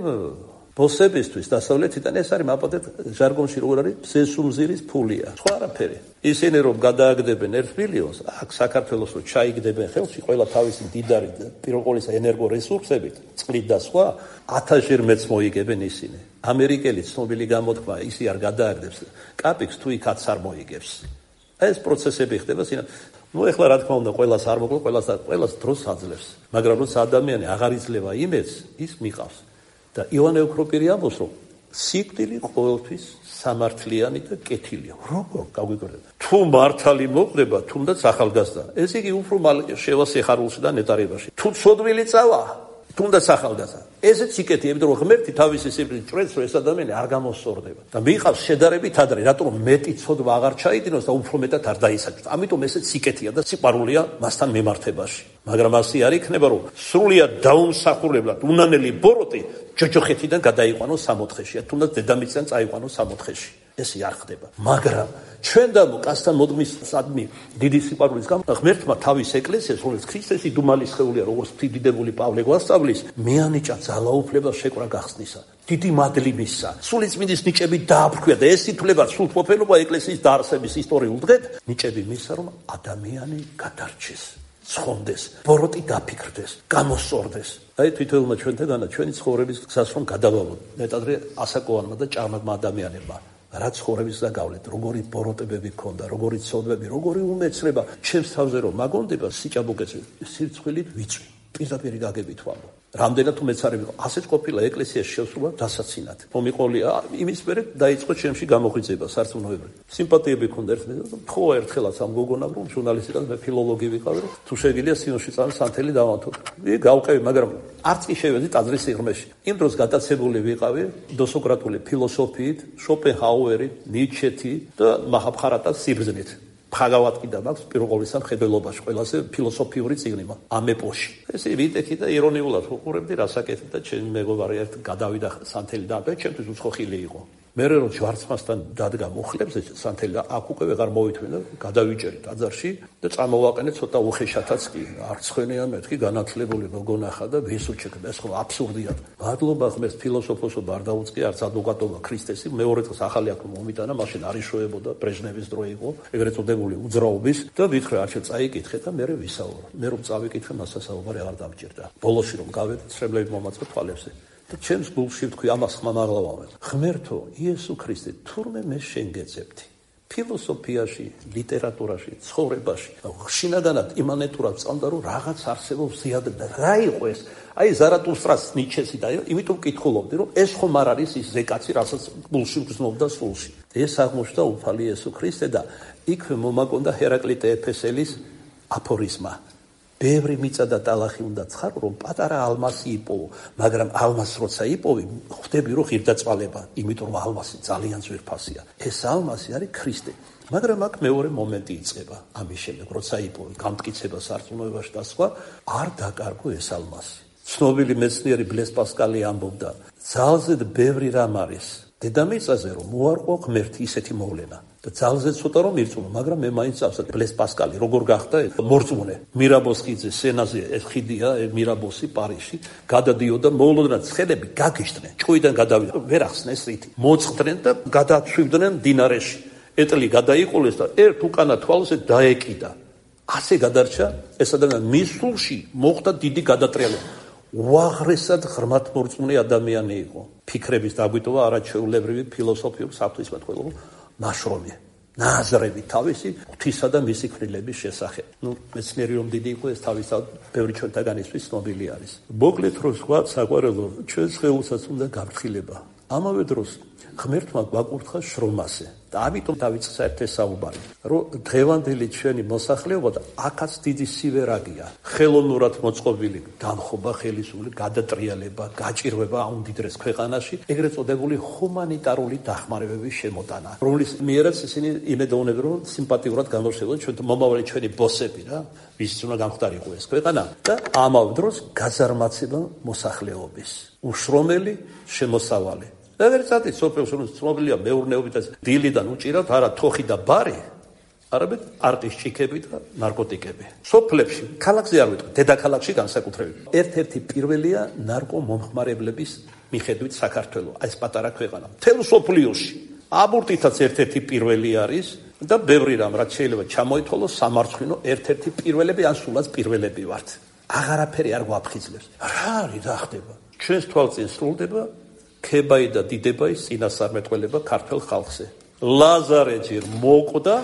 ბოსებისთვის დასავლეთიდან ეს არის მაპატეთ ჟარგონში როგორ არის სესუმზირის ფულია. სხვა არაფერი. ისინი რომ გადააგდებენ 1 მილიონს, აქ საქართველოს რო ჩაიგდებენ ხელში ყველა თავისი მდიდარი პიროყოლის ენერგორესურსებით, წყლით და სხვა 1000-ჯერ მეც მოიგებენ ისინი. ამერიკელი ცნობილი გამოთქმა ისი არ გადააგდებს კაპიქს თუ იქაც არ მოიგებს. ეს პროცესები ხდება სინამდვილეში. ეხლა რა თქმა უნდა ყველას არ მოკლო, ყველას დროს აძლევს. მაგრამ როცა ადამიანი აღარ იძლევა იმედს, ის მიყავს. და ივანე ოქროპირი ამბობს, რომ სიკვდილი ყოველთვის სამართლიანი და კეთილია. როგორ გაგვიგორდება? თუ მართალი მოხდება, თუნდაც ახალგაზრდა. ეს იგი უფრო შევა სიხარულში და ნეტარებაში. თუ ცოდვილი წავა, თუნდაც ახალგაზრდა. ესეც იკეთია, იმიტომ რომ ღმერთი თავისი სიკვდილით ჭრեց, რომ ეს ადამიანი არ გამოსწორდება. და მიყავს შედარებით ადრე, რატომ მეტი ცოდვა აღარ ჩაიდინოს და უფრო მეტად არ დაისაჯოს. ამიტომ ესეც იკეთია და სიყვარულია მასთან მემართებაში. მაგრამ ასე არ იქნება, რომ სრულიად დაუმსახურებლად უნანელი ბოროტი ჯოჯოხეთიდან გადაიყვანოს 64-ში, თუნდაც დედამიწიდან წაიყვანოს 64-ში. ესე არ ხდება. მაგრამ ჩვენ და კაცთან მოდმისადმი დიდი სიყვარულის გამო ღმერთმა თავის ეკლესიას, რომელიც ქრისტესი დუმალის სხეულია, როგორც დიდებული პავლე გვასწავლის, მეანიჭა ძალაუფლება შეკრა გახსნისა. დიდი მადლი მისცა. სულიწმინდის ნიჭები დააფრქვია და ეს ითვლება სულთმოფენობა ეკლესიის დაარსების ისტორიულ დღედ, ნიჭები მისცა, რომ ადამიანი გადარჩეს. ცხონდეს, ბოროტი დაფიქრდეს, გამოსწორდეს. აი თვითონმა ჩვენთაგანა ჩვენი ცხოვრების გზას რომ გადავავოთ, მეტადრე ასაკოვანმა და ჭამმა ადამიანებმა, რა ცხოვრების გზა გავლეთ, როგორი ბოროტებები ქონდა, როგორი ცოდვები, როგორი უმეცრება, ჩემს თავზე რომ მაგონდება სიჭაბუკეზე, სირცხვილით ვიწვი. პირდაპირ გაგებით ვამბობ. რამდენად უმეცარი ვიყო, ასეც ყოფილა ეკლესიაში შესრულა დასაცინად. მომიყოლია იმის მერე დაიწყო ჩემში გამოღვიძება სარწმუნოებრივი. სიმპათიები ქონდა ერთმანეთთან. ხო ერთხელაც ამ გოგონამ რომ ჟურნალისტიკად მე ფილოლოგი ვიყავი, რომ თუ შეგიძლია სინოში წამო სანთელი დავანთო. გავყევი, მაგრამ არც კი შევედი ტაძრის სიღრმეში. იმ დროს გადაცებული ვიყავი დოსოკრატული ფილოსოფიით, შოპენჰაუერით, ნიჩეთი და მაჰაბჰარატას სიბრძნით. ხაგავატკიდა მაქვს პიროყოლისა მხედველობაში ყველაზე ფილოსოფიური წიგნი ამ ეპოში. ესე ვიტექი და ირონიულად ვუყურებდი რასაკეთებ და ჩემი მეგობარი ერთ გადავიდა სანთელი და ჩემთვის უცხოხილი იყო. მე რომ ჯვარცმასთან დადგა მუხლებზე სანთელი აქ უკვე ვეღარ მოვითვინა, გადავიჭერი ტაძარში და წამოვაყენე ცოტა უხეშათაც კი. არ ცხენია მეთქი განათლებული მოგონახა და ვისუჩეკდა, ეს ხო აბსურდია. მადლობა ღმერთს ფილოსოფოსობა არ დაუწყია, არც ადვოკატობა ქრისტესი. მეორე დღეს ახალი აქ მომიტანა, მაშინ არ იშოებოდა, ბრეჟნევის დრო იყო, ეგრეთ წოდებული უძრაობის და ვითხრა არჩევ წაიკითხე და მე ვისაურო. მე რომ წავიკითხე, მასა საუბარი არ დამჭირდა. ბოლოში რომ გავედი, ცრემლები მომაწყო თვალებზე. და ჩემს გულში ვთქვი ამას ხმამაღლავავენ. ღმერთო, იესო ქრისტე, თურმე მე შენ გეძებდი. ფილოსოფიაში, ლიტერატურაში, ცხოვრებაში, შინაგანად იმანენტურად წამდა რომ რაღაც არსებობს ზიადად. რა იყო ეს? აი ზარათუსტრას ნიჩესი და იმიტომ კითხულობდი რომ ეს ხომ არ არის ის ზეკაცი, რასაც გულში გრძნობდა სულში. ეს აღმოჩნდა უფალი იესო ქრისტე და იქვე მომაკონდა ჰერაკლიტე ეფესელის აფორიზმა. ბევრი მიწა და ტალახი უნდა ცხარო, რომ პატარა ალმასი იპოვო, მაგრამ ალმასს როცა იპოვი, ხვდები რომ ღირდაწვალება, იმიტომ რომ ალმასი ძალიან ძვირფასია. ეს ალმასი არის ქრისტე. მაგრამ აქ მეორე მომენტი იწყება. ამის შემდეგ როცა იპოვი, გამტკიცება სარწმუნოებაში და სხვა, არ დაკარგო ეს ალმასი. ცნობილი მეცნიერი ბლეს პასკალი ამბობდა, ძალზედ ბევრი რამ არის დედამიწაზე, რომ მოარყო ღმერთი ისეთი მოვლენა. და ძალზე ცოტა რომ ირწმუნო, მაგრამ მე მაინც ავსად ბლეს პასკალი როგორ გახდა მორწმუნე. მირაბოს ხიდზე, სენაზე ეს ხიდია, მირაბოსი პარიზში, გადადიოდა მოულოდნელად ცხენები გაგიშდნენ, ჭუიდან გადავიდა, ვერ ახსნეს რითი. მოწყდნენ და გადაცვივდნენ დინარეში. ეტლი გადაიყოლეს და ერთ უკანა თვალზე დაეკიდა. ასე გადარჩა ეს ადამიანი, მის სულში მოხდა დიდი გადატრიალება. უაღრესად ღრმათმორწმუნე ადამიანი იყო. ფიქრების დაგვიტოვა არაჩვეულებრივი ფილოსოფიური საფრთხისმეტყველო ნაშრომი, ნაზრები თავისი ღვთისა და მისი ქმნილების შესახებ. მეცნიერი რომ დიდი იყო, ეს თავისთავად ბევრი ჩვენთაგანისთვის ცნობილი არის. მოკლედ რომ სხვა საყვარელო, ჩვენ სხეულსაც უნდა გაფრთხილება. ამავე დროს ღმერთმა გვაკურთხა შრომაზე და ამიტომ დავიწყე საერთო საუბარი, რომ დღევანდელი ჩვენი მოსახლეობა და აქაც დიდი სივერაგია, ხელოვნურად მოწყობილი დამხობა, ხელისუფლება, გადატრიალება, გაჭირვება აუნდიდრეს ქვეყანაში, ეგრეთ წოდებული ჰუმანიტარული დახმარებების შემოტანა, რომლის მიერაც ისინი იმედოვნებენ, რომ სიმპათიურად გამოხსენებენ ჩვენ მომავალი ჩვენი ბოსები რა, ვისაც უნდა გამხდარიყო ეს ქვეყანა და ამავე დროს გაზარმაცება მოსახლეობის, უშრომელი შემოსავალი. Ეგრეცადი სოფელში ცნობილია მეურნეობით დილიდან უჭირავთ არა თოხი და ბარი, არამედ არტის ჭიქები და ნარკოტიკები. სოფლებში, ქალაქზე არ ვიტყვი, დედაქალაქში განსაკუთრებით. ერთ-ერთი პირველია ნარკომომხმარებლების მიხედვით საქართველო, ეს პატარა ქვეყანა. მთელ სოფლიოში აბორტითაც ერთ-ერთი პირველი არის და ბევრი რამ რაც შეიძლება ჩამოითვალოს სამარცხინო ერთ-ერთი პირველები ან სულაც პირველები ვართ. აღარაფერი არ გვაფხიზლებს. რა არის რა ხდება? ჩვენს თვალწინ სრულდება ქებაი და დიდებაის წინასწარმეტყველება ქართულ ხალხზე. ლაზარე ჯერ მოკვდა,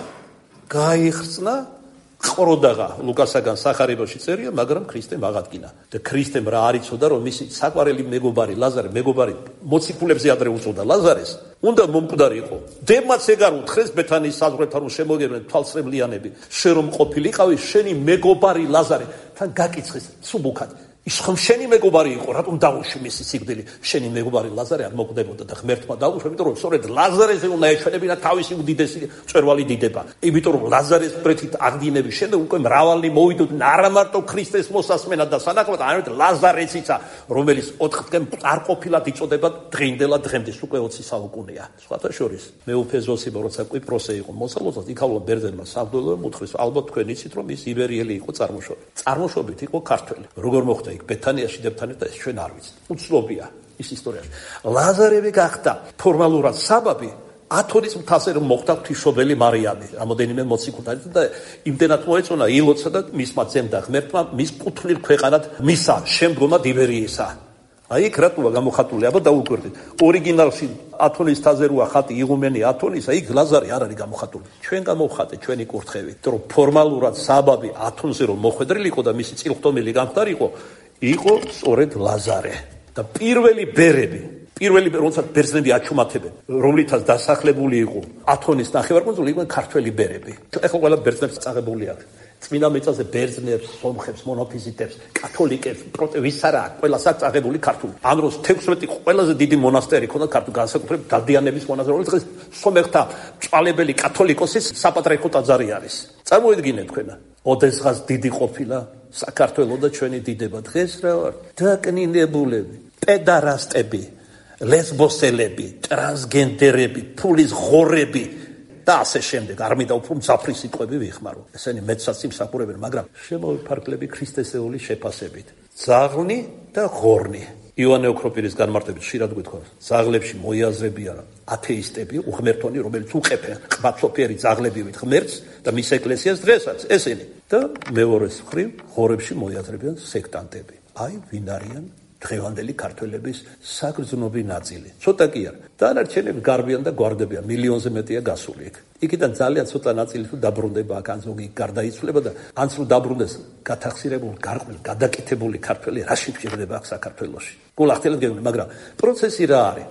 გაიხსნა, ყროდაღა ლუკასაგან სახარებაში წერია, მაგრამ ქრისტემ აღადგინა. და ქრისტემ რა არ იცოდა, რომ მისი საყვარელი მეგობარი ლაზარე, მეგობარი მოციქულებზე ადრე უწოდა ლაზარეს, უნდა მომკვდარიყო. დებმაც ეგარ უთხრეს ბეთანის საზღვრებთან რომ შემოგერნენ თვალსრემლიანები, შენ რომ ყოფილიყავი, შენი მეგობარი ლაზარე, თან გაკიცხეს სუბუქად. ის ხომ შენი მეგობარი იყო, რატომ დაუშვი მისი სიკვდილი? შენი მეგობარი ლაზარე არ მოკვდებოდა და ღმერთმა დაუშვა, იმიტომ რომ სწორედ ლაზარეზე უნდა ეჩვენებინა თავისი უდიდესი მწვერვალი დიდება. იმიტომ რომ ლაზარეს პრეთით აღდგინების შემდეგ უკვე მრავალი მოვიდოდნენ არა მარტო ქრისტეს მოსასმენად და სანახავად, არამედ ლაზარეციცა, რომელიც 4 დღემ არ ყოფილად იწოდება დღინდელად დღემდე, უკვე 20 საუკუნეა. სხვათა შორის, მეუფე ზოსიბო როცა კვიპროსზე იყო მოსალოდად, იქალა ბერძენმა სამღვდელო მოთხრეს, ალბათ თქვენ იცით რომ ის იბერიელი იყო წარმოშობით. წარმოშობით იყო ქართველი. როგორ მოხდა იქ ბეთანიაში დებთან და ეს ჩვენ არ ვიცით. უცნობია ის ისტორიაში. ლაზარევი გახდა ფორმალურად საბაბი ათონის მთაზე რომ მოხდა ღვთისმშობელი მარიამი. რამოდენიმე მოციქულთან და იმდენად მოეწონა ილოცა და მისმა ძემდა ღმერთმა მის კუთვნილ ქვეყანად მისა შემდგომად იბერიისა. აი იქ რატოა გამოხატული? აბა დაუკვირდით. ორიგინალში ათონის თაზე როა ხატი იღუმენი ათონისა, იქ ლაზარე არ არის გამოხატული. ჩვენ გამოვხატეთ ჩვენი კურთხევით, რომ ფორმალურად საბაბი ათონზე რომ მოხვედრილიყო და მისი წილხდომილი გამხდარიყო, იყო სწორედ ლაზარე. და პირველი ბერები, როცა ბერძნები აჩუმათებენ, რომლითაც დასახლებული იყო ათონის ნახევარკუნძული, იყვნენ ქართველი ბერები. ეხლა ყველა ბერძნებს წაღებული აქვს. წმინდა მიწაზე ბერძნებს, სომხებს, მონოფიზიტებს, კათოლიკებს, ვის არა, ყველას აქვს წაღებული ქართული. ამ დროს 16 ყველაზე დიდი მონასტერი ქონდა ქართულ, განსაკუთრებით დადიანების მონასტერი, რომელიც დღეს სომეხთა წვალებელი კათოლიკოსის საპატრიარქო ტაძარი არის. წარმოიდგინეთ თქვენა, ოდესღაც დიდი ყოფილა საქართველო და ჩვენი დიდება, დღეს რა ვარ? დაკნინებულები, პედარასტები, ლესბოსელები, ტრანსგენდერები, ფულის ღორები და ასე შემდეგ. არ მინდა უფრო მძაფრი სიტყვები ვიხმარო. ესენი მეცაც იმსახურებენ, მაგრამ შემოვიფარგლები ქრისტესეულის შეფასებით. ძაღლი და ღორნი. ივანე ოქროპირის განმარტებით ხშირად გვითხოვს, ძაღლებში მოიაზრებიან ათეისტები, უღმერთონი, რომელიც უყეფენ ყბათსოფიერი ძაღლებივით ღმერთს და მის ეკლესიას დღესაც ესენი. და მეორეს მხრივ ღორებში მოიაზრებიან სექტანტები. აი ვინ არიან დღევანდელი ქართველების საგრძნობი ნაწილი. ცოტა კი არა. დანარჩენები გარბიან და გვარდებიან, მილიონზე მეტია გასული იქ. იქიდან ძალიან ცოტა ნაწილი თუ დაბრუნდება აქ, ან ზოგი გარდაიცვლება და ან თუ დაბრუნდეს გათახსირებული, გარყვნილი, გადაკეთებული ქართველი რაში მჭირდება აქ საქართველოში. გულახდილად გეუბნები, მაგრამ პროცესი რა არის?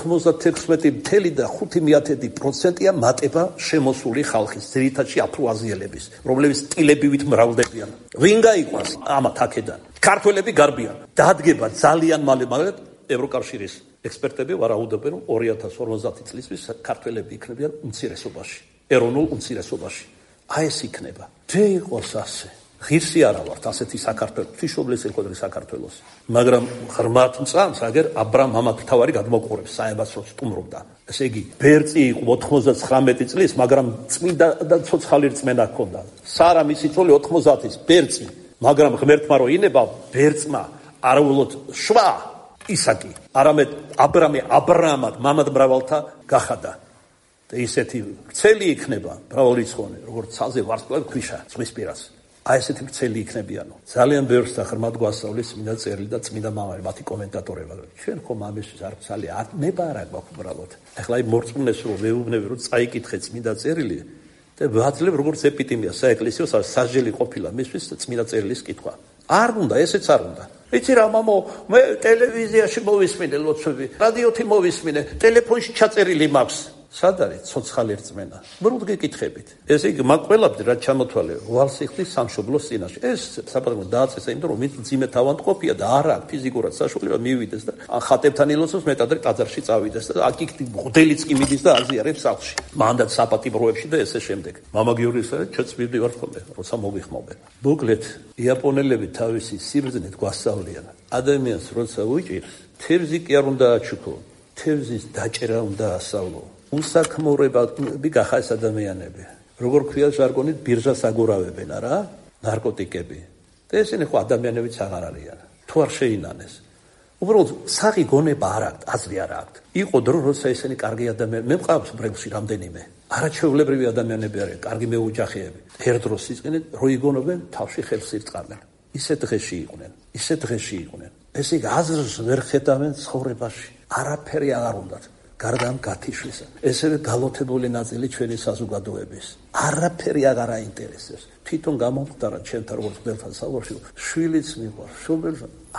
96.5%-ია მატება შემოსული ხალხის, ძირითადში აფრო-აზიელების, რომლებიც სტილებივით მრავლდებიან. ვინ გაიყვანს ამათ აქედან? ქართველები გარბიან. დადგება ძალიან მალე, მაგრამ ევროკავშირის ექსპერტები ვარაუდობენ, რომ 2050 წლისთვის ქართველები იქნებიან უმცირესობაში, ეროვნულ უმცირესობაში. აი ეს იქნება. თუ იყოს ასე, ღირსი არა ვართ ასეთი საქართველოს, ღვთისმშობლის ეკოდრის საქართველოს. მაგრამ ღრმად მწამს, აგერ აბრამ მამად თავარი გადმოყურებს საებას რო სტუმრობდა. ესე იგი, ბერწი იყო 99 წლის, მაგრამ წმინდა და ცოცხალი რწმენა ჰქონდა. სარა მისი წოლი 90-ის, ბერწი. მაგრამ ღმერთმა რო ინება, ბერწმა არაულოდ შვა ისაკი, არამედ აბრამად მამად მრავალთა გახადა. და ისეთი ვრცელი იქნება მრავალრიცხოვანი, როგორც ცალზე ვარსკვლავი ქვიშა ზღვისპირას. აი ესეთი ვრცელი იქნებიანო. ძალიან ბევრს და ღრმად გვასწავლის წმინდა წერილი და წმინდა მამები, მათი კომენტატორები. ჩვენ ხომ ამისთვის არ ვცალი, ნება არა გვაქვს უბრალოდ. ეხლა აი მორწმუნეს რომ ვეუბნები, რომ წაიკითხე წმინდა წერილი და ვაძლევ როგორც ეპიტიმია საეკლესიო სასჯელი ყოფილა მისთვის წმინდა წერილის კითხვა. არ უნდა, ესეც არ უნდა. იცი რა მამო, მე ტელევიზიაში მოვისმინე ლოცვები, რადიოთი მოვისმინე, ტელეფონში ჩაწერილი მაქვს. სად არის ცოცხალი რწმენა? ბრუნ გეკითხებით. ესე იგი, მაგ ყველაფერი რაც ჩამოთვალე, ვალსიხლის სამშობლოს წინაშე. ეს საპარლამენტო დააწესა, იმიტომ რომ მის ძიმე თავანტყოფია და არა აქვს ფიზიკურად საშუალება მივიდეს და ხატებთან ილოცოს, მეტად ტაძარში წავიდეს და აქ მღვდელიც კი მიდის და აზიარებს სახლში. მანდაც საპატიმროებში და ესე შემდეგ. მამა გიორგისა ჩეცვიდი ვარ ხოლმე, როცა მოგიხმობენ. მოკლედ, იაპონელები თავისი სიბრძნით გვასწავლიან. ადამიანს როცა უჭირს, თევზი კი არ უნდა აჩუქო, თევზის დაჭერა უნდა ასავლო. უსაქმურებლები გახა ეს ადამიანები. როგორ ქვია ჟარგონით ბირჟას აგურავებენ, არა? ნარკოტიკები. და ესენი ხო ადამიანებიც აღარ არიან. თუ არ შეინანეს. უბრალოდ საღი გონება არ აქვს, აზრი არ აქვს. იყო დრო, როცა ესენი კარგი ადამიანები, მე მყავს ბრელში რამდენიმე. არაჩვეულებრივი ადამიანები არიან, კარგი მეოჯახეები. ერთ დროს იწყნენ, რო იგონობენ, თავში ხელს ირწყამენ. ისეთ დღეში იყვნენ. ესე იგი აზრს ვერ ხედავენ ცხოვრებაში. არაფერი აღარ უნდათ. გარდა ამ გათიშვლისა. ესევე გალოთებული ნაწილი ჩვენი საზოგადოების. არაფერი აღარ აინტერესებს. თვითონ გამომხდარა ჩემთან როგორც მგელთან საუბარში, შვილიც მიყვარს, შობელს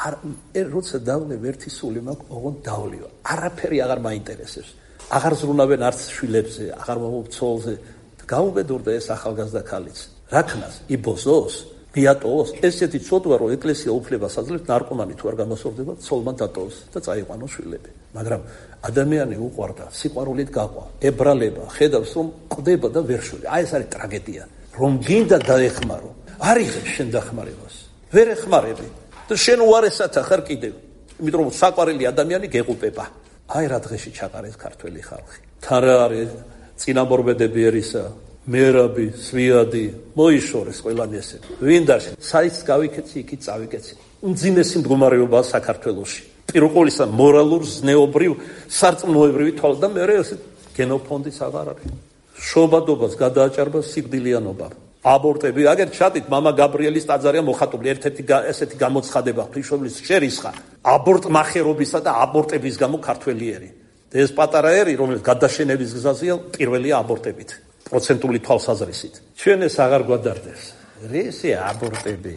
როცა დავლე ერთი სული მაქვს, ოღონდ დავლევა. არაფერი აღარ მაინტერესებს. აღარ ზრუნავენ არც შვილებზე, აღარ მომცოლზე. გაუბედურდა ეს ახალგაზრდა ქალიც. რა ქნას? იბოზოს? მიატოვოს? ესეთი ცოდვა რომ ეკლესია უფლებას აძლევს ნარკომანი თუ არ გამოსორდება, ცოლმა დატოვოს და წაიყვანოს შვილები. მაგრამ ადამიანი უყვარდა, სიყვარულით გაყვა, ებრალება, ხედავს რომ ყდება და ვერ შველი. აი ეს არის ტრაგედია. რომ გინდა დაეხმარო, არ იღებ შენ დახმარებას. ვერ ეხმარები და შენ უარესათა ხარ კიდევ. იმიტომ რომ საყვარელი ადამიანი გეღუპება. აი რა დღეში ჩაყარეს ქართველი ხალხი. თან რა არის წინამორბედები ერისა, მერაბი, სვიადი, მოიშორეს ყველანი ესე. ვინ და საით გავიქეცი, იქით წავიკეცი. უმძიმესი მდგომარეობაა საქართველოში. პირველ ყოვლისა მორალურ, ზნეობრივ, სარწმუნოებრივი თვალ და მეორე ესე გენოფონდის აღარ არის. შობადობას გადააჭარბა სიკვდილიანობა. აბორტები, აგერ ჩატით მამა გაბრიელის ტაძარია მოხატული ერთ-ერთი ესეთი გამოცხადება ღვთისმშობლის შერისხა აბორტ მახერობისა და აბორტების გამო ქართველი ერი. და ეს პატარა ერი, რომელიც გადაშენების გზაზეა, პირველია აბორტებით. პროცენტული თვალსაზრისით. ჩვენ ეს აღარ გვადარდეს. რესე აბორტები,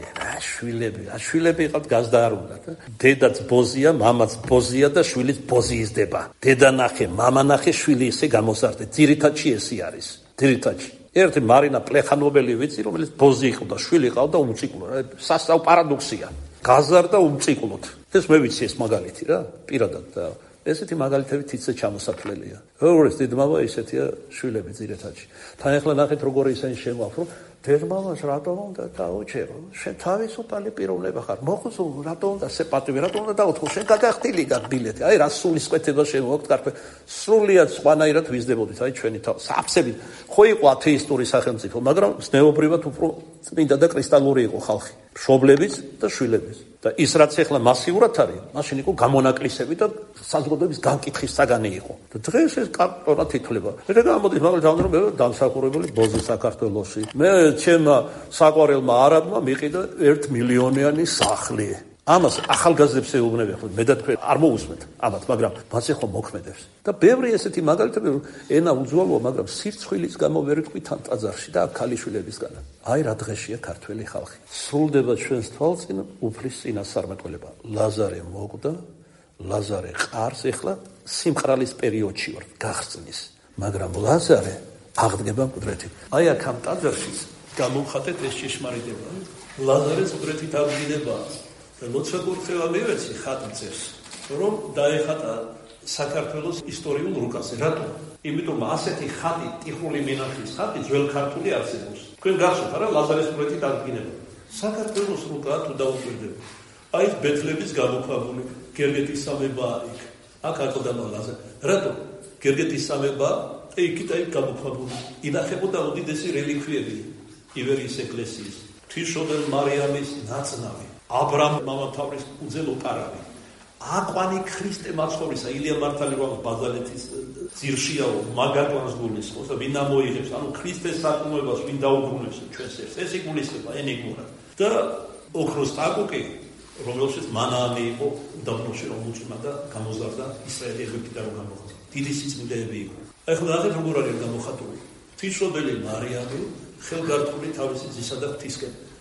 შვილები იყავთ გაზდა არ უნდა. დედაც ბოზია, მამაც ბოზია და შვილიც ბოზიიზდება. დედა ნახე, მამა ნახე, შვილი ისე გამოსარდე. ძირითადში ესი არის. ძირითადში. ერთი მარინა პლეხანობელი ვიცი, რომელიც ბოზი იყო და შვილი ყავდა უმწიკლო. სასწაულ პარადოქსია. გაზარდა უმწიკლოდ. ეს მე ვიცი ეს მაგალითი რა, პირადად და ესეთი მაგალითები თითზე ჩამოსათვლელია. როგორც დიდმამა ისეთია შვილები ძირითადში. თან ახლა ნახეთ როგორ ისინი შემოაქვს, რომ დედმამას რატომ უნდა დაუჩერო? შენ თავისუფალი პიროვნება ხარ. მოხუცო რატომ უნდა სეპატივი, რატომ უნდა დაუთხო? შენ გადახტილი გაბილეთი. აი რა სულისკვეთება შემოაქვს კარფე. სრულიად სხვანაირად ვიზდებოდით, აი ჩვენი აფსებით. ხო იყო ათეისტური სახელმწიფო, მაგრამ ზნეობრივად უფრო წმინდა და კრისტალური იყო ხალხი. მშობლებიც და შვილებიც. და ის რაც ახლა მასიურად არის, მაშინ იყო გამონაკლისები და საზოგადოების განკითხის საგანი იყო. და დღეს ეს კარტონად ითვლება. მე გამოდის მაგალითად რომ მე დამსახურებული ბოზი საქართველოში. მე ჩემმა საყვარელმა არაბმა მიყიდა 1 მილიონიანი სახლი. ამას ახალგაზრდებს ეუბნები ხო მე და თქვენ არ მოусმენთ ამათ, მაგრამ მას ხო მოქმედებს. და ბევრი ესეთი მაგალითები რომ ენა უძვალოა, მაგრამ სირცხვილის გამო ვერ ვიტყვი თან ტაძარში და ქალიშვილებისგან. აი რა დღეშია ქართველი ხალხი. სრულდება ჩვენს თვალწინ უფლის წინასწარმეტყველება. ლაზარე მოკვდა, ლაზარე ყარს ეხლა სიმყრალის პერიოდში ვარ, გახსნის. მაგრამ ლაზარე აღდგება მკვდრეთით. აი აქ ამ ტაძარშიც გამოვხატეთ ეს ჭეშმარიტება. ლაზარეს მკვდრეთით აღდგება. და ლოცვა კურთხევა მივეცი ხატმწეს, რომ დაეხატა საქართველოს ისტორიულ რუკაზე. რატომ? იმიტომ ასეთი ხატი, ტიხული მინახის ხატი ძველ ქართული არსებობს. თქვენ გახსოვთ არა ლაზარეს მკვდრეთით აღდგენება. საქართველოს რუკა თუ დაუკვირდება. აი ბეთლემის გამოქვაბული, გერგეტის სამება იქ. აქ აყდამა ლაზარე. რატომ? გერგეტის სამება და იქით აი გამოქვაბული. ინახებოდა უდიდესი რელიქვიები ივერიის ეკლესიის. ღვთისმშობელ მარიამის ნაწნავი. აბრამ მამამთავრის უძელოპარავი. აყვანი ქრისტე მაცხოვრისა ილია მართალი რომ ბაზალეთის ძირშიაო მაგაკვანს გულისხმობს და ვინ ამოიღებს, ანუ ქრისტეს საქმოებას ვინ დაუბრუნებს ჩვენს ერთს. ეს იგულისხმება ენიგმურად. და ოქროს ტაკუკი, რომელშიც მანაამი იყო უდაბნოში რომ უჭმა და გამოზარდა ისრაელი ეგვიპტიდან რომ გამოხატა. დიდი სიწმინდეები იყო. ახლა ნახეთ როგორ არის გამოხატული. ღვთისმშობელი მარიამი ხელგართული თავისი ძისა და ღვთისკენ.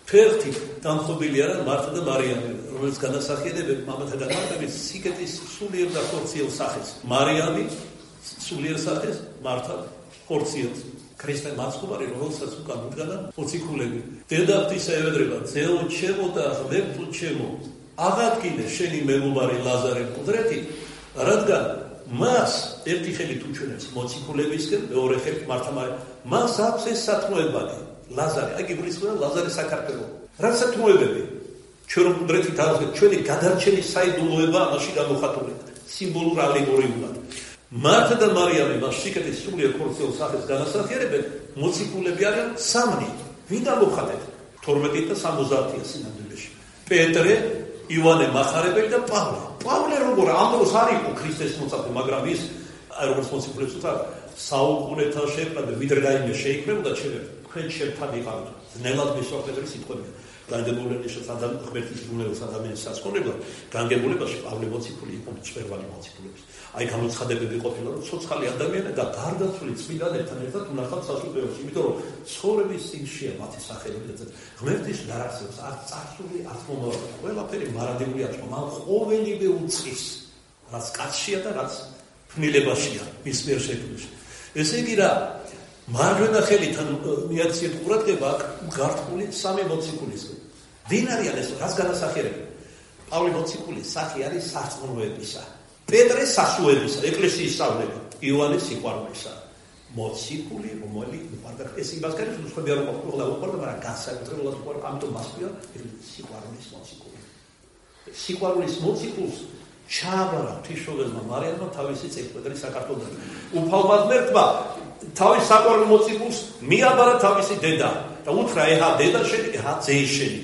ფერხთი დამხობილია მართა და მარიამი, რომელიც განასახიერებენ მამათა განმარტებით სიკეთის სულიერ და ხორციელ სახეს. მარიამი სულიერ სახეს, მართა ხორციელ. ქრისტე მაცხოვარი, რომელსაც უკან უდგანა მოციქულები. დედაფთისა ევედრება, ძეო ჩემო და ღმერთო ჩემო, აღადგინე შენი მეგობარი ლაზარე მკვდრეთი, რადგან მას ერთი ხელით უჩვენებს მოციქულებისკენ, მეორე ხელით მართა მარიამ. მას აქვს ეს სათნოებანი. ლაზარე, აი გიგულისხმება ლაზარე საქართველო. რა სათნოებები? ჩვენ მკვდრეთით ავიღეთ, ჩვენი გადარჩენის საიდუმლოება ამაში გამოხატული, სიმბოლურ ალეგორიულად. მართა და მარიამი მას სიკეთის სულიერ ხორციელ სახეს განასახიერებენ, მოციქულები არიან სამნი. ვინ გამოხატეთ? 12 და 70-ია სინამდვილეში. პეტრე, ივანე მახარებელი და პავლე. პავლე როგორ ამ დროს არ იყო ქრისტეს მოწაფე, მაგრამ ის როგორც მოციქულებს უწევდა, საუკუნეთა შექმნა და ვიდრე რაიმე შეიქმნებოდა ჩემებს, თქვენ შევთან იყავთ. ნელად მისვახებრი სიტყვებია. განგებულების შესაძლებლად ღმერთის ბუნების ადამიანის სასწაულებლად განგებულებაში პავლე მოციქული იყო მწვერვალი მოციქულების. აი გამოცხადებები ყოფილა რომ ცოცხალი ადამიანი და გარდაცვლილი წმინდანებთან ერთად უნახავთ სასულიეროში, იმიტომ რომ ცხოვრების წინშია მათი სახელები და ღმერთის არ არსებობს არც წარსული, არც მომავალი. ყველაფერი მარადებულია წყო, მან ყოველივე უწყის, რაც კაცშია და რაც ფნილებაშია მის მიერ შექმნილში. ესე იგი რა მარჯვენა ხელიდან მიაქციეთ ყურადღება გართული სამი მოციქულისგან. ვინ არიან ეს? რას განასახიერებენ? პავლე მოციქულის სახე არის სარწმუნოებისა. პეტრე სასუებისა, ეკლესიის სწავლება, ივანე სიყვარულისა. მოციქული, რომელი უყარდა ეს იმას კარგს უცხოები არ უყურდა, მაგრამ განსაკუთრებულად უყურდა, ამიტომ მასპია სიყვარულის მოციქული. სიყვარულის მოციქულს ჩააბარა ღვთისმშობელმა მარიამმა თავისი წეკვედრი საქართველოს. უფალმა ღმერთმა თავის საყვარელ მოციქულს მიაბარა თავისი დედა და უთხრა ეჰა დედა შენი, ეჰა ძე შენი.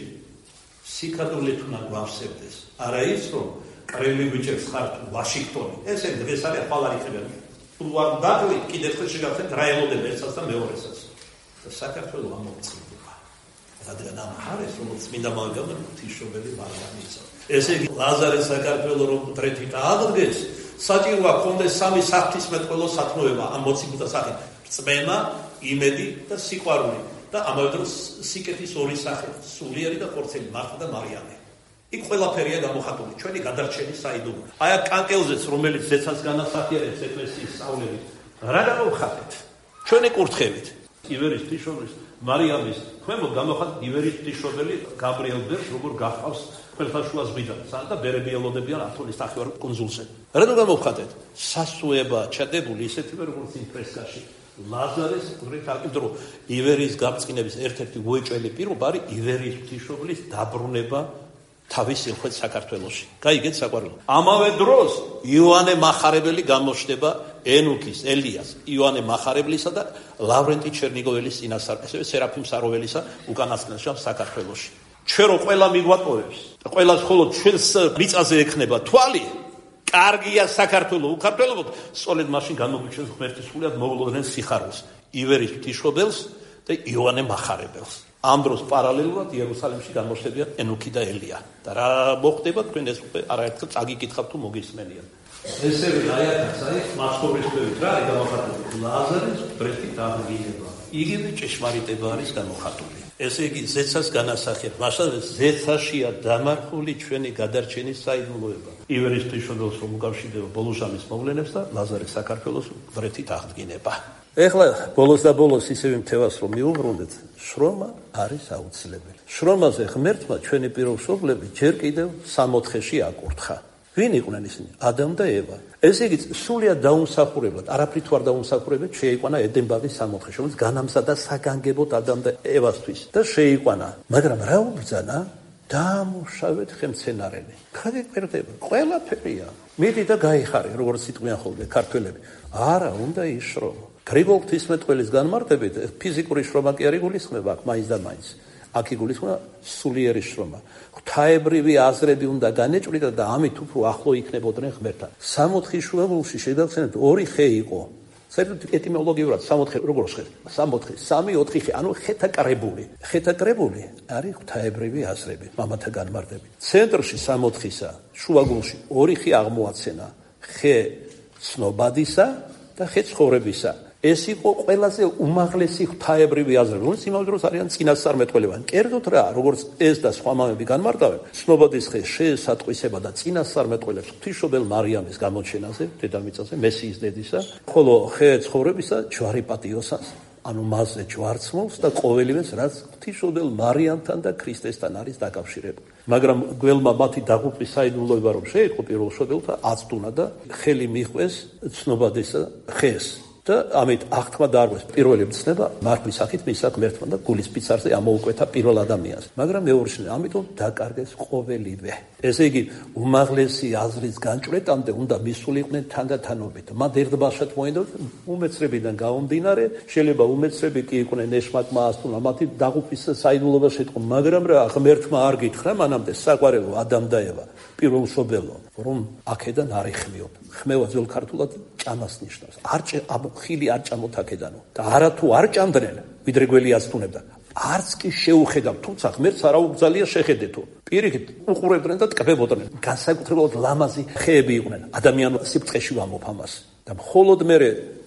სიკადულით უნდა გვავსებდეს. არა ის რომ კრემლი ვიჭერს ხარ თუ ვაშინგტონი. ესე დღეს არის პალარიხებიან. თუ არ დაგლი კიდევ ხელ შეგახსენთ რა ელოდება ერთსაც და მეორესაც. და საქართველო ამოწყდება. რადგან ამ არის რომ წმინდა მაგალითად ღვთისმშობელი მარიამიცა. ესე იგი ლაზარე საქართველო რომ მკვდრეთით აღდგეს, საჭიროა ქონდეს სამი საფრთხისმეტყველო სათნოება ამ მოციქულთა სახით: რწმენა, იმედი და სიყვარული. და ამავე დროს სიკეთის ორი სახე: სულიერი და ხორციელი, მართა და მარიამი. იქ ყველაფერია გამოხატული, ჩვენი გადარჩენის საიდუმლო. აი აქ კანკელზეც, რომელიც ზეცას განასახიერებს ეკლესიის სწავლები, რა გამოვხატეთ? ჩვენი კურთხევით. ივერის ღვთისმშობლის მარიამის ქვემოთ გამოხატეთ ივერის ღვთისმშობელი გაბრიელ ბერს, როგორ გახავს ხმელთაშუა ზღვიდან, სანამ და ბერები ელოდებიან ათონის ნახევარ კუნძულზე. რა გამოვხატეთ? სასუება ჩადებული ისეთივე როგორც იმ ფრესკაში. ლაზარეს მკვდრეთაკიდრო ივერის გამწყინების ერთ-ერთი უეჭველი პირობა არის ივერის ღვთისმშობლის დაბრუნება თავის სიყვარული საქართველოში. გაიგეთ საყვარელო. ამავე დროს იოანე მახარებელი გამოჩნდება ენუქის, ელიას, იოანე მახარებლისა და ლავრენტი ჩერნიგოველის წინასწარ, ასევე სერაფიმ საროველისა უკანასკნელში საქართველოში. ჩვენ რო ყველა მიგვატყობებს და ყველა მხოლოდ ჩვენს მიწაზე ექნება თვალი, კარგია საქართველო, უკართველობოდ, სწორედ მაშინ გამოგვიჩნდეს ღმერთის სრულიად მოვლოდნელ სიხარულს, ივერის ღვთისმშობელს და იოანე მახარებელს. ამ დროს პარალელურად იერუსალიმში გამოჩნდებიან ენუქი და ელია. და რა მოხდება თქვენ ეს არაერთხელ წაგიკითხავთ თუ მოგისმენიან. ესევე აი მაცხოვრის ქვევით რა არის გამოხატული? ლაზარის მკვდრეთით აღდგინება. იგივე ჭეშმარიტება არის გამოხატული. ესე იგი ზეცას განასახიერებს, მაშინ ზეცაშია დამარხული ჩვენი გადარჩენის საიდუმლოება. ივერის ღვთისმშობელს რომ უკავშირდება ბოლოჟამის მოვლენებს და ლაზარის საქართველოს მკვდრეთით აღდგინება. ეხლა ბოლოს და ბოლოს ისევ მთევას რომ მიუბრუნდეთ, შრომა არის აუცილებელი. შრომაზე ღმერთმა ჩვენი პიროვსობლები ჯერ კიდევ 64-ში აკურთხა. ვინ იყვნენ ისინი? ადამ და ევა. ესე იგი, სულიად დაუმსახურებლად, არაფრით არ დაუმსახურებლად შეიყვანა ედენბაღის 64-ში, რომელიც განამზადა საგანგებოდ ადამ და ევასთვის და შეიყვანა. მაგრამ რა უბრძანა? დაამუშავეთ ხელმცენარენი. გადაიყვერდება, ყველაფერია. მიდი და გაიხარე, როგორც სიტყვიან ხოლმე ქართველები. არა, უნდა იშრომო. გრიგოლ ღვთისმეტყველის განმარტებით ფიზიკური შრომა კი არ იგულისხმება აქ მაინც და მაინც. აქ იგულისხმება სულიერი შრომა. ღვთაებრივი აზრები უნდა განეჭვრიდა და ამით უფრო ახლო იქნებოდნენ ღმერთთან. 64 შუაგულში შეგახსენებთ 2 ხე იყო. საერთოდ ეტიმოლოგიურად 64 როგორ ხე? 64, 3, 4 ხე, ანუ ხეთაკრებული. ხეთაკრებული არის ღვთაებრივი აზრები, მამათა განმარტებით. ცენტრში 64-ისა, შუაგულში 2 ხე აღმოაცენა. ხე ცნობადისა და ხე ცხოვრებისა. ეს იყო ყველაზე უმაღლესი ღვთაებრივი აზრები, რომელიც იმავე დროს არიან წინასწარმეტყველებანი. კერძოდ რა, როგორც ეს და სხვა მამები განმარტავენ, ცნობადის ხე შეესატყვისება და წინასწარმეტყველებს ღვთისმშობელ მარიამის გამოჩენაზე, დედამიწაზე, მესიის დედისა, ხოლო ხე ცხოვრებისა ჯვარი პატიოსას, ანუ მასზე ჯვარცმობს და ყოველივეს, რაც ღვთისმშობელ მარიამთან და ქრისტესთან არის დაკავშირებული. მაგრამ გველმა მათი დაღუპვის საიდუმლოება რომ შეეყო პირველ მშობელთა აწტუნა და ხელი მიხვეს ცნობადისა ხეს. და ამით აღთქმა დაარღვეს პირველი მცნება მარხვის სახით მისა ღმერთმა და გულის ფიცარზე ამოუკვეთა პირველ ადამიანს. მაგრამ მეორშნე ამიტომ დაკარგეს ყოველივე. ესე იგი, უმაღლესი აზრის განჭვრეტამდე უნდა მისულიყვნენ თანდათანობით. მათ ერთბაშად მოინდათ უმეცრებიდან გამომდინარე, შეიძლება უმეცრები კი იყვნენ ეშმაკმა ასტუნა, მათი დაღუპვის საიდუმლოება შეიტყო, მაგრამ რა ღმერთმა არ გითხრა მანამდე საყვარელო ადამ და ევა, პირველ მშობელო, რომ აქედან არ იხმიოთ. ხმევა ძველ ქართულად ჭამას ნიშნავს. ხილი არ ჭამოთ აქედანო. და არათუ არ ჭამდნენ, ვიდრე გველი აწტუნებდა. არც კი შეუხედავ, თუმცა ღმერთს არ აუგზალია შეხედეთო. პირიქით უყურებდნენ და ტკბებოდნენ. განსაკუთრებულად ლამაზი ხეები იყვნენ. ადამიანის სიბრწყეში ვამბობ ამას. და მხოლოდ მერე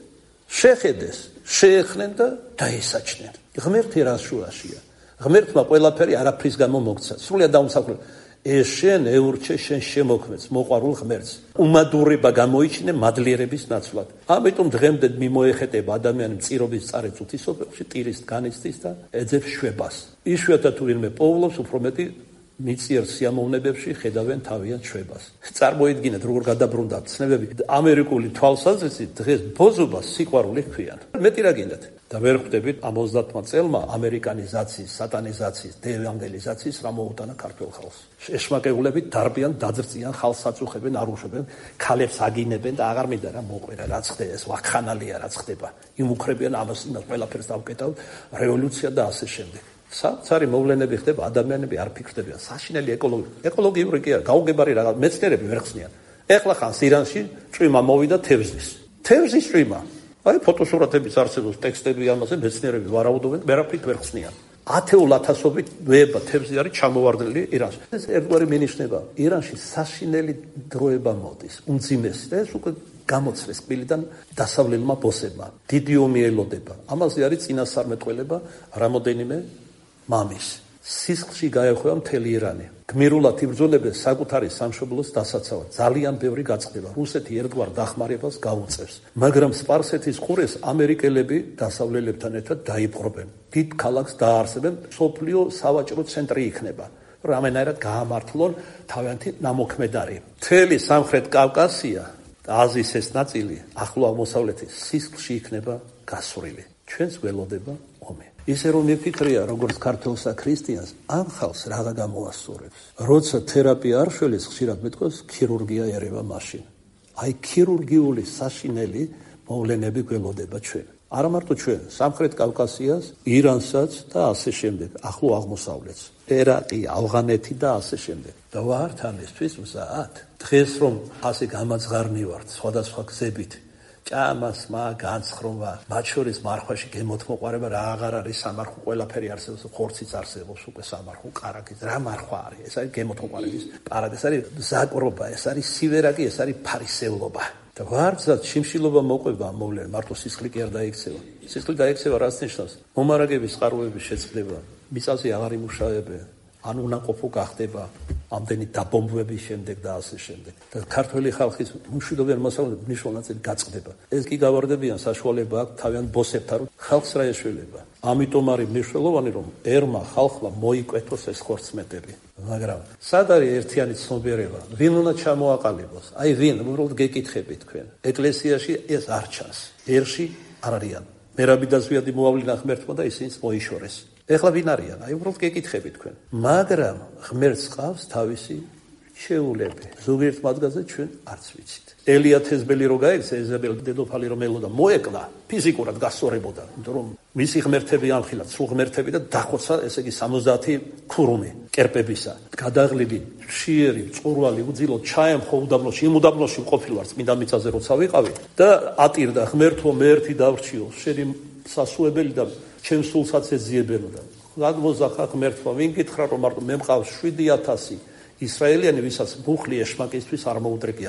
შეხედეს, შეეხნენ და დაესაჩნენ. ღმერთი რას შუაშია? ღმერთმა ყველაფერი არაფრის გამო მოგცა. სრულიად დაუმსახურებელი. ეს შენ ეურჩე შენ შემოქმედს მოყვარულ ღმერთს. უმადურება გამოიჩინე მადლიერების ნაცვლად. ამიტომ დღემდე მიმოეხეტება ადამიანი მწირობის წარեց უთისოფლში, ტირის განიცდის და ეძებს შვებას. იშვიათად თუ ვინმე პოულობს, უფრო მეტი მიწიერ სიამოვნებებში ხედავენ თავიანთ შვებას. წარმოიდგინეთ, როგორ გადაბრუნდა ცნებები. ამერიკული თვალსაზრისით დღეს ბოზობას სიყვარული ჰქვიან. მეტი რა გინდათ? და ვერ ხვდებით 50-მა წელმა ამერიკანიზაციის, სატანიზაციის, დევანგელიზაციის რა მოუტანა ქართულ ხალხს. ეშმაკეულები დარბიან, დაძრწიან, ხალხს აწუხებენ, არ უშვებენ, ქალებს აგინებენ და აღარ მინდა რა მოყვერა, რაც ხდება, ეს ვაქხანალია რაც ხდება. იმუქრებიან ამას იმას ყველაფერს დავკეტავთ, რევოლუცია და ასე შემდეგ. საოცარი მოვლენები ხდება, ადამიანები არ ფიქრდებიან. საშინელი ეკოლოგიური კი არა, გაუგებარი რა მეცნიერები ვერ ხსნიან. ეხლა ხანს ირანში წვიმა მოვიდა თევზის. თევზის წვიმა. აი ფოტოსურათების არსებობს, ტექსტები ამაზე მეცნიერები ვარაუდობენ, ვერაფრით ვერ ხსნიან. 10,000-ობით ვება თევზი არის ჩამოვარდნილი ირანში. ეს ერთგვარი მინიშნება. ირანში საშინელი დროება მოდის, უმძიმესი და ეს უკვე გამოცრეს კბილიდან დასავლელმა ბოსებმა. დიდი ომი ელოდება. ამაზე არის წინასწარმეტყველება რამოდენიმე მამის. სისხლში გაეხვევა მთელი ირანი. გმირულად იბრძოლებენ საკუთარი სამშობლოს დასაცავად. ძალიან ბევრი გაწყდება. რუსეთი ერთგვარ დახმარებას გაუწევს. მაგრამ სპარსეთის ყურეს ამერიკელები დასავლელებთან ერთად დაიპყრობენ. დიდ ქალაქს დაარსებენ, მსოფლიო სავაჭრო ცენტრი იქნება. რამენაირად გაამართლონ თავიანთი ნამოქმედარი. მთელი სამხრეთ კავკასია და აზიის ეს ნაწილი, ახლო აღმოსავლეთის სისხლში იქნება გასვრილი. ჩვენს ველოდება ომი. ისე რომ მიფიქრია, როგორც ქართველსა ქრისტიანს, ამ ხალხს რაღა გამოასწორებს. როცა თერაპია არ შველეს, ხშირად მეტყოს ქირურგია ერევა მაშინ. აი ქირურგიული საშინელი მოვლენები გველოდება ჩვენ. არა მარტო ჩვენ, სამხრეთ კავკასიას, ირანსაც და ასე შემდეგ, ახლო აღმოსავლეთს, ერაყი, ავღანეთი და ასე შემდეგ. და ვართ ამისთვის მზად. დღეს რომ ასე გამაძღარნი ვართ სხვადასხვა გზებით, ჭამასმა, განცხრომა, მათ შორის მარხვაში გემოთმოყარება რა აღარ არის სამარხვო, ყველაფერი არსებობს, ხორციც არსებობს უკვე სამარხვო, კარაკიც, რა მარხვა არის? ეს არის გემოთმოყარების პარადი, ეს არის ზაკრობა, ეს არის სივერაკი, ეს არის ფარისეულობა. და ვარძად შიმშილობა მოყვება მოვლენ, მარტო სისხლი კი არ დაიქცევა. სისხლი დაიქცევა რას ნიშნავს? მომარაგების წყაროები შეწყდება, მიწაზე აღარ იმუშავებენ, ან უნაყოფო გახდება ამდენი დაბომბვების შემდეგ და ასე შემდეგ. და ქართველი ხალხის მშვიდობიან მასალად მნიშვნელოვანი გაწყდება. ეს კი გავარდებიან საშუალება აქვს თავიანთ ბოსებთან, რომ ხალხს რა ეშველება. ამიტომ არის მნიშვნელოვანი, რომ ერმა ხალხმა მოიკვეთოს ეს ხორცმეტები. მაგრამ სად არის ერთიანი ცნობიერება? ვინ უნდა ჩამოაყალიბოს? აი ვინ? უბრალოდ გეკითხებით თქვენ. ეკლესიაში ეს არ ჩანს. ერში არ არიან. მერაბი და ზვიადი მოავლინა ღმერთმა და ისინიც მოიშორეს. ეხლა ვინ არიან? აი უბრალოდ გეკითხებით თქვენ. მაგრამ ღმერთს ყავს თავისი შეულები. ზოგიერთ მათგანზე ჩვენ არც ვიცით. ელია თეზბელი რო გაიქცა, ეზაბელი დედოფალი რომ ელოდა, მოეკლა, ფიზიკურად გასწორებოდა, იმიტომ რომ მისი ღმერთები ამხილა, სულ ღმერთები და დახოცა, ესე იგი 70 ქურუმი კერპებისა. გადაღლილი, მშიერი, წყურვალი, უძილო, ჩაემხო უდაბნოში, იმ უდაბნოში ყოფილი ვარ წმინდა მიწაზე როცა ვიყავი და ატირდა ღმერთო მე ერთი დავრჩიო, შენი სასუებელი და ჩემ სულსაც ეძიებენო და გადმოზახა ღმერთმა, ვინ გითხრა რომ მარტო მე მყავს 7,000 ისრაელიანი, ვისაც ბუხლი ეშმაკისთვის არ მოუდრეკია.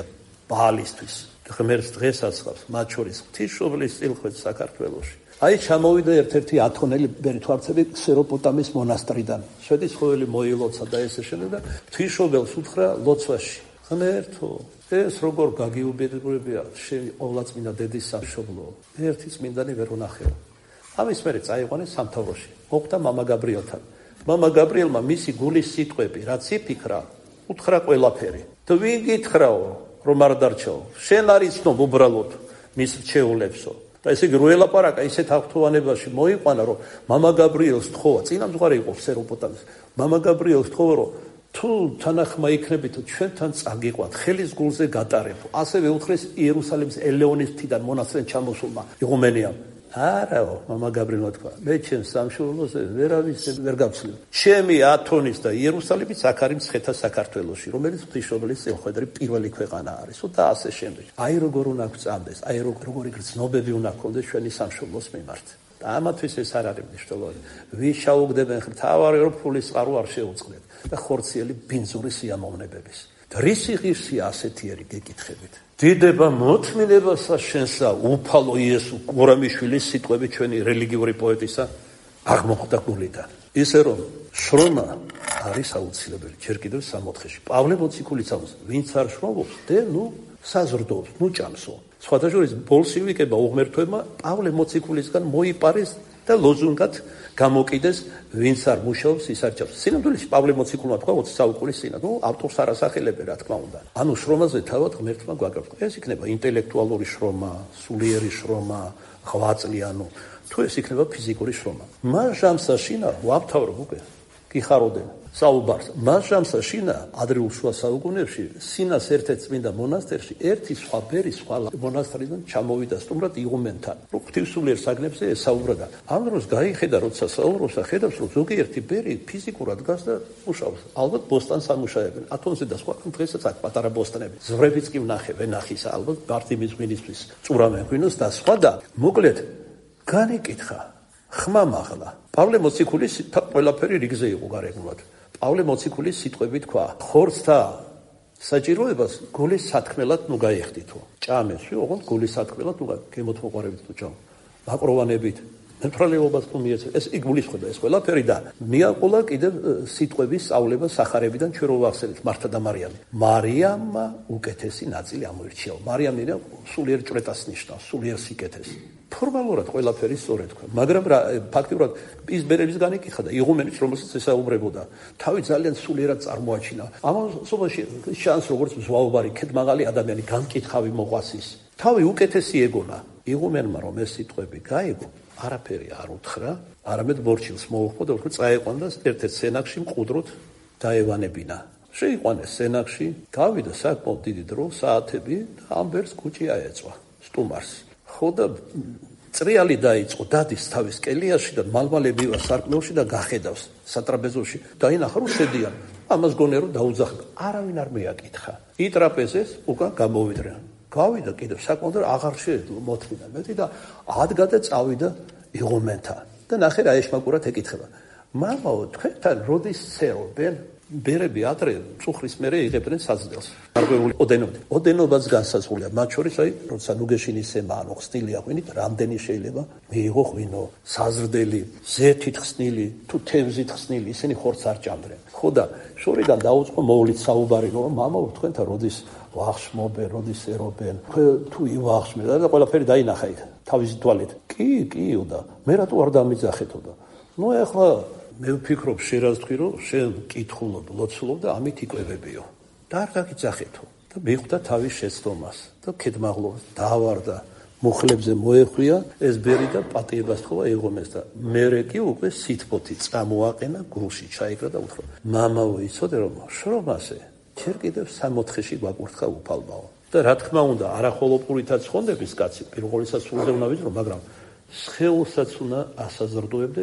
ბალისტვის ღმერთს დღესაც ხავს, მათ შორის ღვთისმშობლის წილხვეც საქართველოში. აი ჩამოვიდა ერთ-ერთი ათონელი ბერითვარცები ქსეროპოტამის მონასტრიდან. შვედის ხოველი მოილოცა და ესე შემდეგ და ღვთისმშობელს უთხრა ლოცვაში. ღმერთო, ეს როგორ გაგიუბედურებია შენი ყოვლადწმინდა დედის სამშობლო. ერთი წმინდანი ვერ უნახეო. ამის მერე წაიყვანეს სამთავროში. მოხვდა მამა გაბრიელთან. მამა გაბრიელმა მისი გულის სიტყვები, რაც იფიქრა, უთხრა ყველაფერი. და ვინ გითხრაო, რომ არ დარჩაო? შენ არ იცნობ უბრალოდ მის რჩეულებსო. და ესე იგი რო ელაპარაკა ისეთ აღთხოვანებაში მოიყვანა, რომ მამა გაბრიელს თხოვა, წინამძღვარი იყო ქსეროპოტამის. მამა გაბრიელს თხოვა, რომ თუ თანახმა იქნებით, ჩვენთან წაგიყვათ, ხელის გულზე გატარებ. ასევე უთხრეს იერუსალიმის ელეონის მთიდან მონასტრიდან ჩამოსულმა იღუმენიამ. არაო, მამა გაბრიელმა თქვა, მე ჩემს სამშობლოზე ვერავის ვერ გავცლებ. ჩემი ათონის და იერუსალიმის აქ არის მცხეთა საქართველოში, რომელიც ღვთისმშობლის წელხვედრი პირველი ქვეყანა არის და ასე შემდეგ. აი როგორ უნდა გვწამდეს, აი როგორი გრძნობები უნდა გქონდეს ჩვენი სამშობლოს მიმართ. და ამათვის ეს არ არის მნიშვნელოვანი. ვის ჩაუგდებენ მთავარი რომ ფულის წყარო არ შეუწყდეთ და ხორციელი ბინძური სიამოვნებების. და რისი ღირსია ასეთიერი გეკითხებით. დიდება მოწმინებასა შენსა უფალო იესო გურამიშვილის სიტყვები ჩვენი რელიგიური პოეტისა აღმოხდა გულიდან. ისე რომ შრომა არის აუცილებელი ჯერ კიდევ სამოთხეში. პავლე მოციქულის ამბობს, ვინც არ შრომობს, საზრდოობს, ჭამსო. სხვათა შორის ბოლშევიკებმა უღმერთოებმა პავლე მოციქულისგან მოიპარეს და ლოზუნგად გამოკიდეს, ვინც არ მუშაობს, ის არ ჭამს. სინამდვილეში პავლე მოციქულმა თქვა 20 საუკუნის წინათ, ავტორს არ ასახელებენ, რა თქმა უნდა. ანუ შრომაზე თავად ღმერთმა გვაგებთ. ეს იქნება ინტელექტუალური შრომა, სულიერი შრომა, ღვაწლიანო, თუ ეს იქნება ფიზიკური შრომა. მას ჟამსა შინა ვამთავრებ უკვე. გიხაროდენ საუბარს. მას ჟამსა შინა ადრეულ შუა საუკუნეებში სინას ერთ-ერთ წმინდა მონასტერში ერთი სხვა ბერი სხვა მონასტრიდან ჩამოვიდა სტუმრად იღუმენთან. რომ ღვთისმსულიერ საგნებზე ესაუბრა და ამ დროს გაიხედა, როცა საუბრობს და ხედავს, რომ ზოგიერთი ბერი ფიზიკურად დგას და მუშაობს. ალბათ ბოსტანს ამუშავებენ. ათონზე და სხვა დღესაც აქ პატარა ბოსტნები. ზღვრებიც კი ვნახისა, ალბათ ბარტიმის ღვინისთვის წურამენ ღვინოს და სხვა და მოკლედ განიკითხა. ხმა მაღლა. პავლე მოციქულის ყველაფერი რიგზე იყო გარეგნულად. პავლე მოციქულის სიტყვები თქვა, ხორცთა საჭიროებას გულის სათქმელად ნუ გაიხდითო. ჭამეს, ოღონდ გულის სათქმელად ნუ გემოთმოყარებით თუ ჭამ. მაკროვანებით, ნევრალეობას თუ მიეცე. ეს იგულისხმება ეს ყველაფერი და მიაყოლა კიდევ სიტყვების სწავლება სახარებიდან ჩვენ რო ვახსენეთ მართა და მარიამი. მარიამმა უკეთესი ნაწილი ამოირჩია. მარიამი სულიერ ჭრეტას ნიშნავს, სულიერ სიკეთეს. ფორმალურად ყველაფერი სწორედ თქვა, მაგრამ ფაქტიურად ის ბერების განიკითხა და იღუმენიც რომელსაც ესაუბრებოდა, თავი ძალიან სულიერად წარმოაჩინა. ამასობაში შანს როგორც მზვაობარი, ქედმაღალი ადამიანი განკითხავი მოყვას ის. თავი უკეთესი ეგონა. იღუმენმა რომ ეს სიტყვები გაიგო, არაფერი არ უთხრა, არამედ მორჩილს მოუხმო და უთხრა წაიყვან და ერთ-ერთ სენაკში მყუდროთ დაევანებინა. შეიყვანეს სენაკში, გავიდა საკმაოდ დიდი დრო, საათები და ამ ბერს კუჭი აეწვა, სტუმარს. ხო და წრიალი დაიწყო, დადის თავის კელიაში და მალმალე მივა სარკმელში და გახედავს სატრაპეზოში. დაინახა რომ შედიან. ამას გონია რომ დაუძახდა. არავინ არ მიაკითხა. იტრაპეზეს უკან გამოვიდნენ. გავიდა კიდევ საკმაოდ აღარ შემოთმინა მეტი და ადგა და წავიდა იღუმენთან. და ნახე რა ეშმაკურად ეკითხება. მამაო, თქვენთან როდის ცერობენ? ბერები ადრე წუხრის მერე იღებდნენ საძდელს. გარღვეული ოდენობას განსაზღვრულია. მათ შორის აი, როცა ნუგეშინის ემა ანუ ხსნილია ღვინით, რამდენი შეიძლება მიიღო ღვინო, საზრდელი, ზეთით ხსნილი, თუ თევზით ხსნილი, ისინი ხორცს არ ჭამდნენ. ხო და შორიდან დაუწყო მოვლით საუბარი, რომ მამაო, თქვენთან როდის ვახშმობენ, როდის ერობენ, თუ ივახშმენ და ყველაფერი დაინახა იქ თავისი თვალით. კი, და მე რატო არ დამიძახეთო და ნუ ეხლა მე ვფიქრობ შერას თქვი რომ შენ კითხულობ, ლოცულობ და ამით იკვებებიო. და არ გაგიძახეთო. და მიხვდა თავის შეცდომას და ქედმაღლობას დაავარდა, მუხლებზე მოეხვია ეს ბერი და პატიებას თხოვა იღუმენს და მერე კი უკვე სითბოთი წამოაყენა გულში ჩაიგრა და უთხრა: მამაო, იცოდე რომ შრომაზე ჯერ კიდევ სამოთხეში გვაკურთხა უფალმაო. და რა თქმა უნდა, არახოლოპურითაც ხონდების კაცი, პირველისას სულზე უნდა ვიძრო, მაგრამ სხეულსაც უნდა ასაზრდოებდე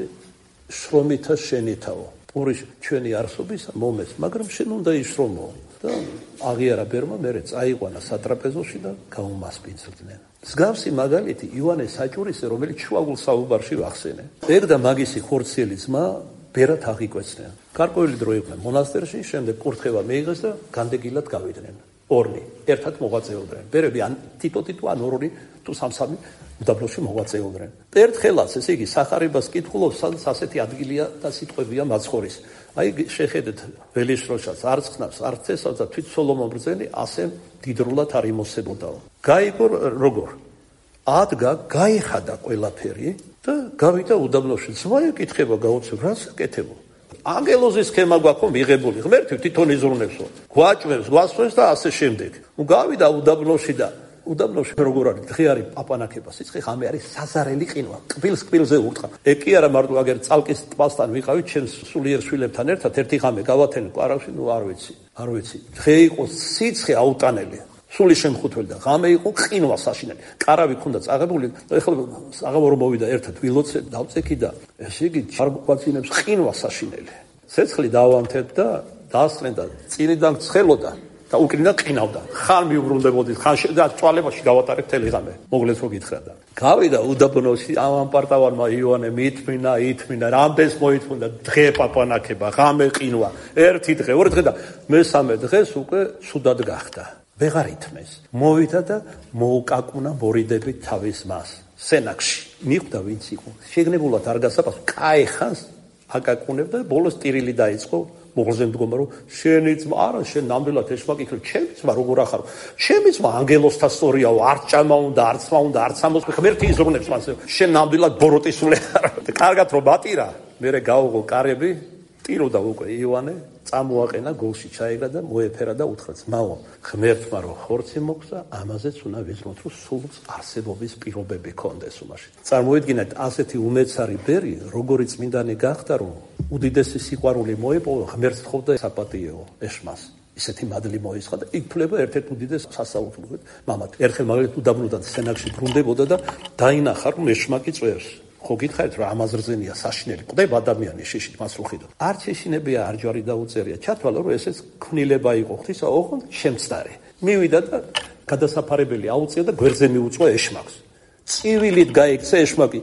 შრომითა შენითაო. პური ჩვენი არსობისა მომეს, მაგრამ შენ უნდა იშრომო. და აღიარა ბერმა, მერე წაიყვანა სატრაპეზოში და გაუმასპინძლდნენ. მსგავსი მაგალითი ივანე საჭურისე, რომელიც შუაგულ საუბარში ვახსენე. ეგ და მაგისი ხორციელი ძმა ბერად აღიკვეცდნენ. გარკვეული დრო იყვნენ მონასტერში, შემდეგ კურთხევა მიიღეს და განდეგილად გავიდნენ. ორნი ერთად მოღვაწეობდნენ. ბერები ან თითო ან ორი თუ სამსამი უდაბნოში მოღვაწეობდნენ. ერთხელაც ესე იგი სახარებას კითხულობს, სადაც ასეთი ადგილია და სიტყვებია მაცხოვრის. აი შეხედეთ ველიშროშას არც ხნავს, არც წესავს და თვით სოლომონ ბრძენი ასე დიდრულად არ იმოსებოდაო. გაიგო როგორ? ადგა, გაიხადა ყველაფერი და გავიდა უდაბნოში. ზღვა ეკითხება გაუცებ, რას ეკეთებო? ანგელოზის სქემა გვაქვს მიღებული, ღმერთი თვითონ იზრუნებსო. გვაჭმევს, გვასწრებს და ასე შემდეგ. გავიდა უდაბნოში და უდაბნოში როგორ არის? დღე არის პაპანაკება, სიცხე ხამე არის საზარელი ყინვა. კბილზე ურტყა. ეგ კი არა მარტო აგერ წალკის ტბასთან ვიყავით ჩემს სულიერ შვილებთან ერთად ერთი ხამე გავათენე კვარავში, არ ვიცი. დღე იყო სიცხე აუტანელი. სული შემხუთველი და ღამე იყო ყინვა საშინელი. კარავი ქონდა წაღებული და ეხლა აღავარო მოვიდა ერთად ვილოცე დავწექი და ესე იგი ჩარგვაცინებს ყინვა საშინელი. ცეცხლი დავამთებ და დაასწრენ და წინიდან ცხელოდა და უკრიდან ყინავდა. ხან მიუბრუნდებოდით, ხან და წვალებაში გავატარებ თელი ღამე. მოგლეს რო გითხრა და გავიდა უდაბნოში ამ პარტავანმა იოანე ითმინა, რამდენს მოითმინდა დღე პაპანაკება, ღამე ყინვა, ერთი დღე, ორი დღე და მესამე დღეს უკვე ცუდად გახდა. ვეღარ ითმეს. მოვიდა და მოუკაკუნა მორიდებით თავის მას. სენაკში მიხვდა ვინც იყო. შეგნებულად არ გასაყავს, კაი ხანს აკაკუნებდა და ბოლოს ტირილი დაიწყო. მოგლზე მდგომა რომ შენი ძმა არა, შენ ნამდვილად ეშმაკი ხარ, ჩემი ძმა როგორ ახარო? ჩემი ძმა ანგელოსთა სწორიაო, არც ჭამა უნდა, არც მა უნდა, არც ამოს ღმერთი იზრუნებს მას. შენ ნამდვილად ბოროტისული ხარ. კარგად რომ ბატირა, მერე გაუღო კარები, ტიროდა უკვე იოანე, წამოაყენა გულში ჩაიგრა და მოეფერა და უთხრა ძმაო, ღმერთმა რომ ხორცი მოგცა, ამაზეც უნდა ვიზრუნოთ, რომ სულ არსებობის პირობები ქონდეს უმაში. წარმოიდგინეთ, ასეთი უმეცარი ბერი, როგორი წმინდანი გახდა, რომ უდიდესი სიყვარული მოეპოვა, ღმერთს თხოვდა საპატიეო ეშმას. ისეთი მადლი მოისხა და ითვლება ერთ-ერთ უდიდეს სასაუბრებლად მამად. ერთხელ მაგალითად უდაბნოდან სენაკში ბრუნდებოდა და დაინახა, რომ ეშმაკი წვევს. ხო გითხარით რომ ამაზრზენია საშინელი, ყდება ადამიანი შეშით მას უხიდო. არ შეშინებია, არ ჯვარი დაუწერია. ჩათვალა რომ ესეც ქმნილება იყო ღვთისა, ოღონდ შემცდარი. მივიდა და გადასაფარებელი აუწია და გვერდზე მიუწვა ეშმაკს. წივილით გაიქცა ეშმაკი.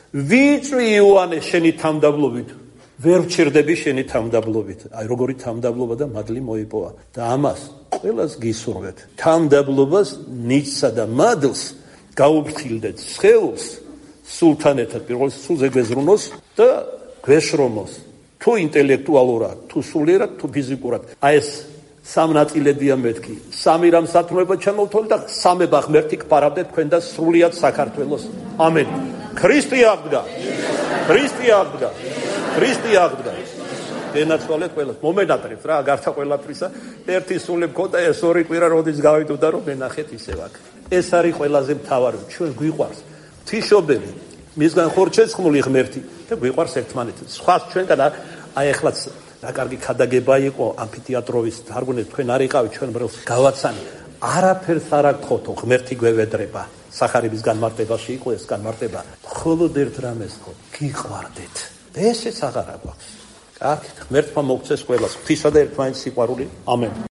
ვიწვი იოანე შენი თამდაბლობით, ვერ ვჩერდები შენი თამდაბლობით. აი როგორი თამდაბლობა და მადლი მოიპოვა. და ამას ყველას გისურვებთ. თამდაბლობას, ნიჭსა და მადლს გაუფრთხილდეთ სხეულს სულთან ერთად პირველს სულზე გვეზრუნოს და გვეშრომოს. თუ ინტელექტუალურად, თუ სულიერად, თუ ფიზიკურად. აი ეს სამ ნაწილებია მეთქი. სამი რამ სათნოება ჩამოვთვალეთ და სამება ღმერთი გპარავდეთ თქვენ და სრულიად საქართველოს. ამენ. ქრისტე აღდგა. ქრისტე აღდგა. ქრისტე აღდგა. ენაცვალეთ ყველას. მომენატრებთ რა, გარდა ყველაფრისა, ერთი სული მქონდა, ეს ორი კვირა როდის გავიდოდა რომ მენახეთ ისევ აქ. ეს არის ყველაზე მთავარი. ჩვენ გვიყვარს თიშობები, მისგან ხორჩეცხმული ღმერთი და გვიყვარს ერთმანეთს. სხვა ჩვენგან აი ახლაც რა კარგი ქადაგება იყო ამფითეატროვის თარგმნით, თქვენ არ იყავით ჩვენ ბრელს გავაცანი. არაფერს არ აგთხოვთო, ღმერთი გვევედრება. სახარების განმარტებაში იყო ეს განმარტება. მხოლოდ ერთ რამეს ხო, გიყვარდეთ. ესეც აღარა გვაქვს. კარგით, ღმერთმა მოგცეს ყველას ღვთისა და ერთმანეთის სიყვარული. ამენ.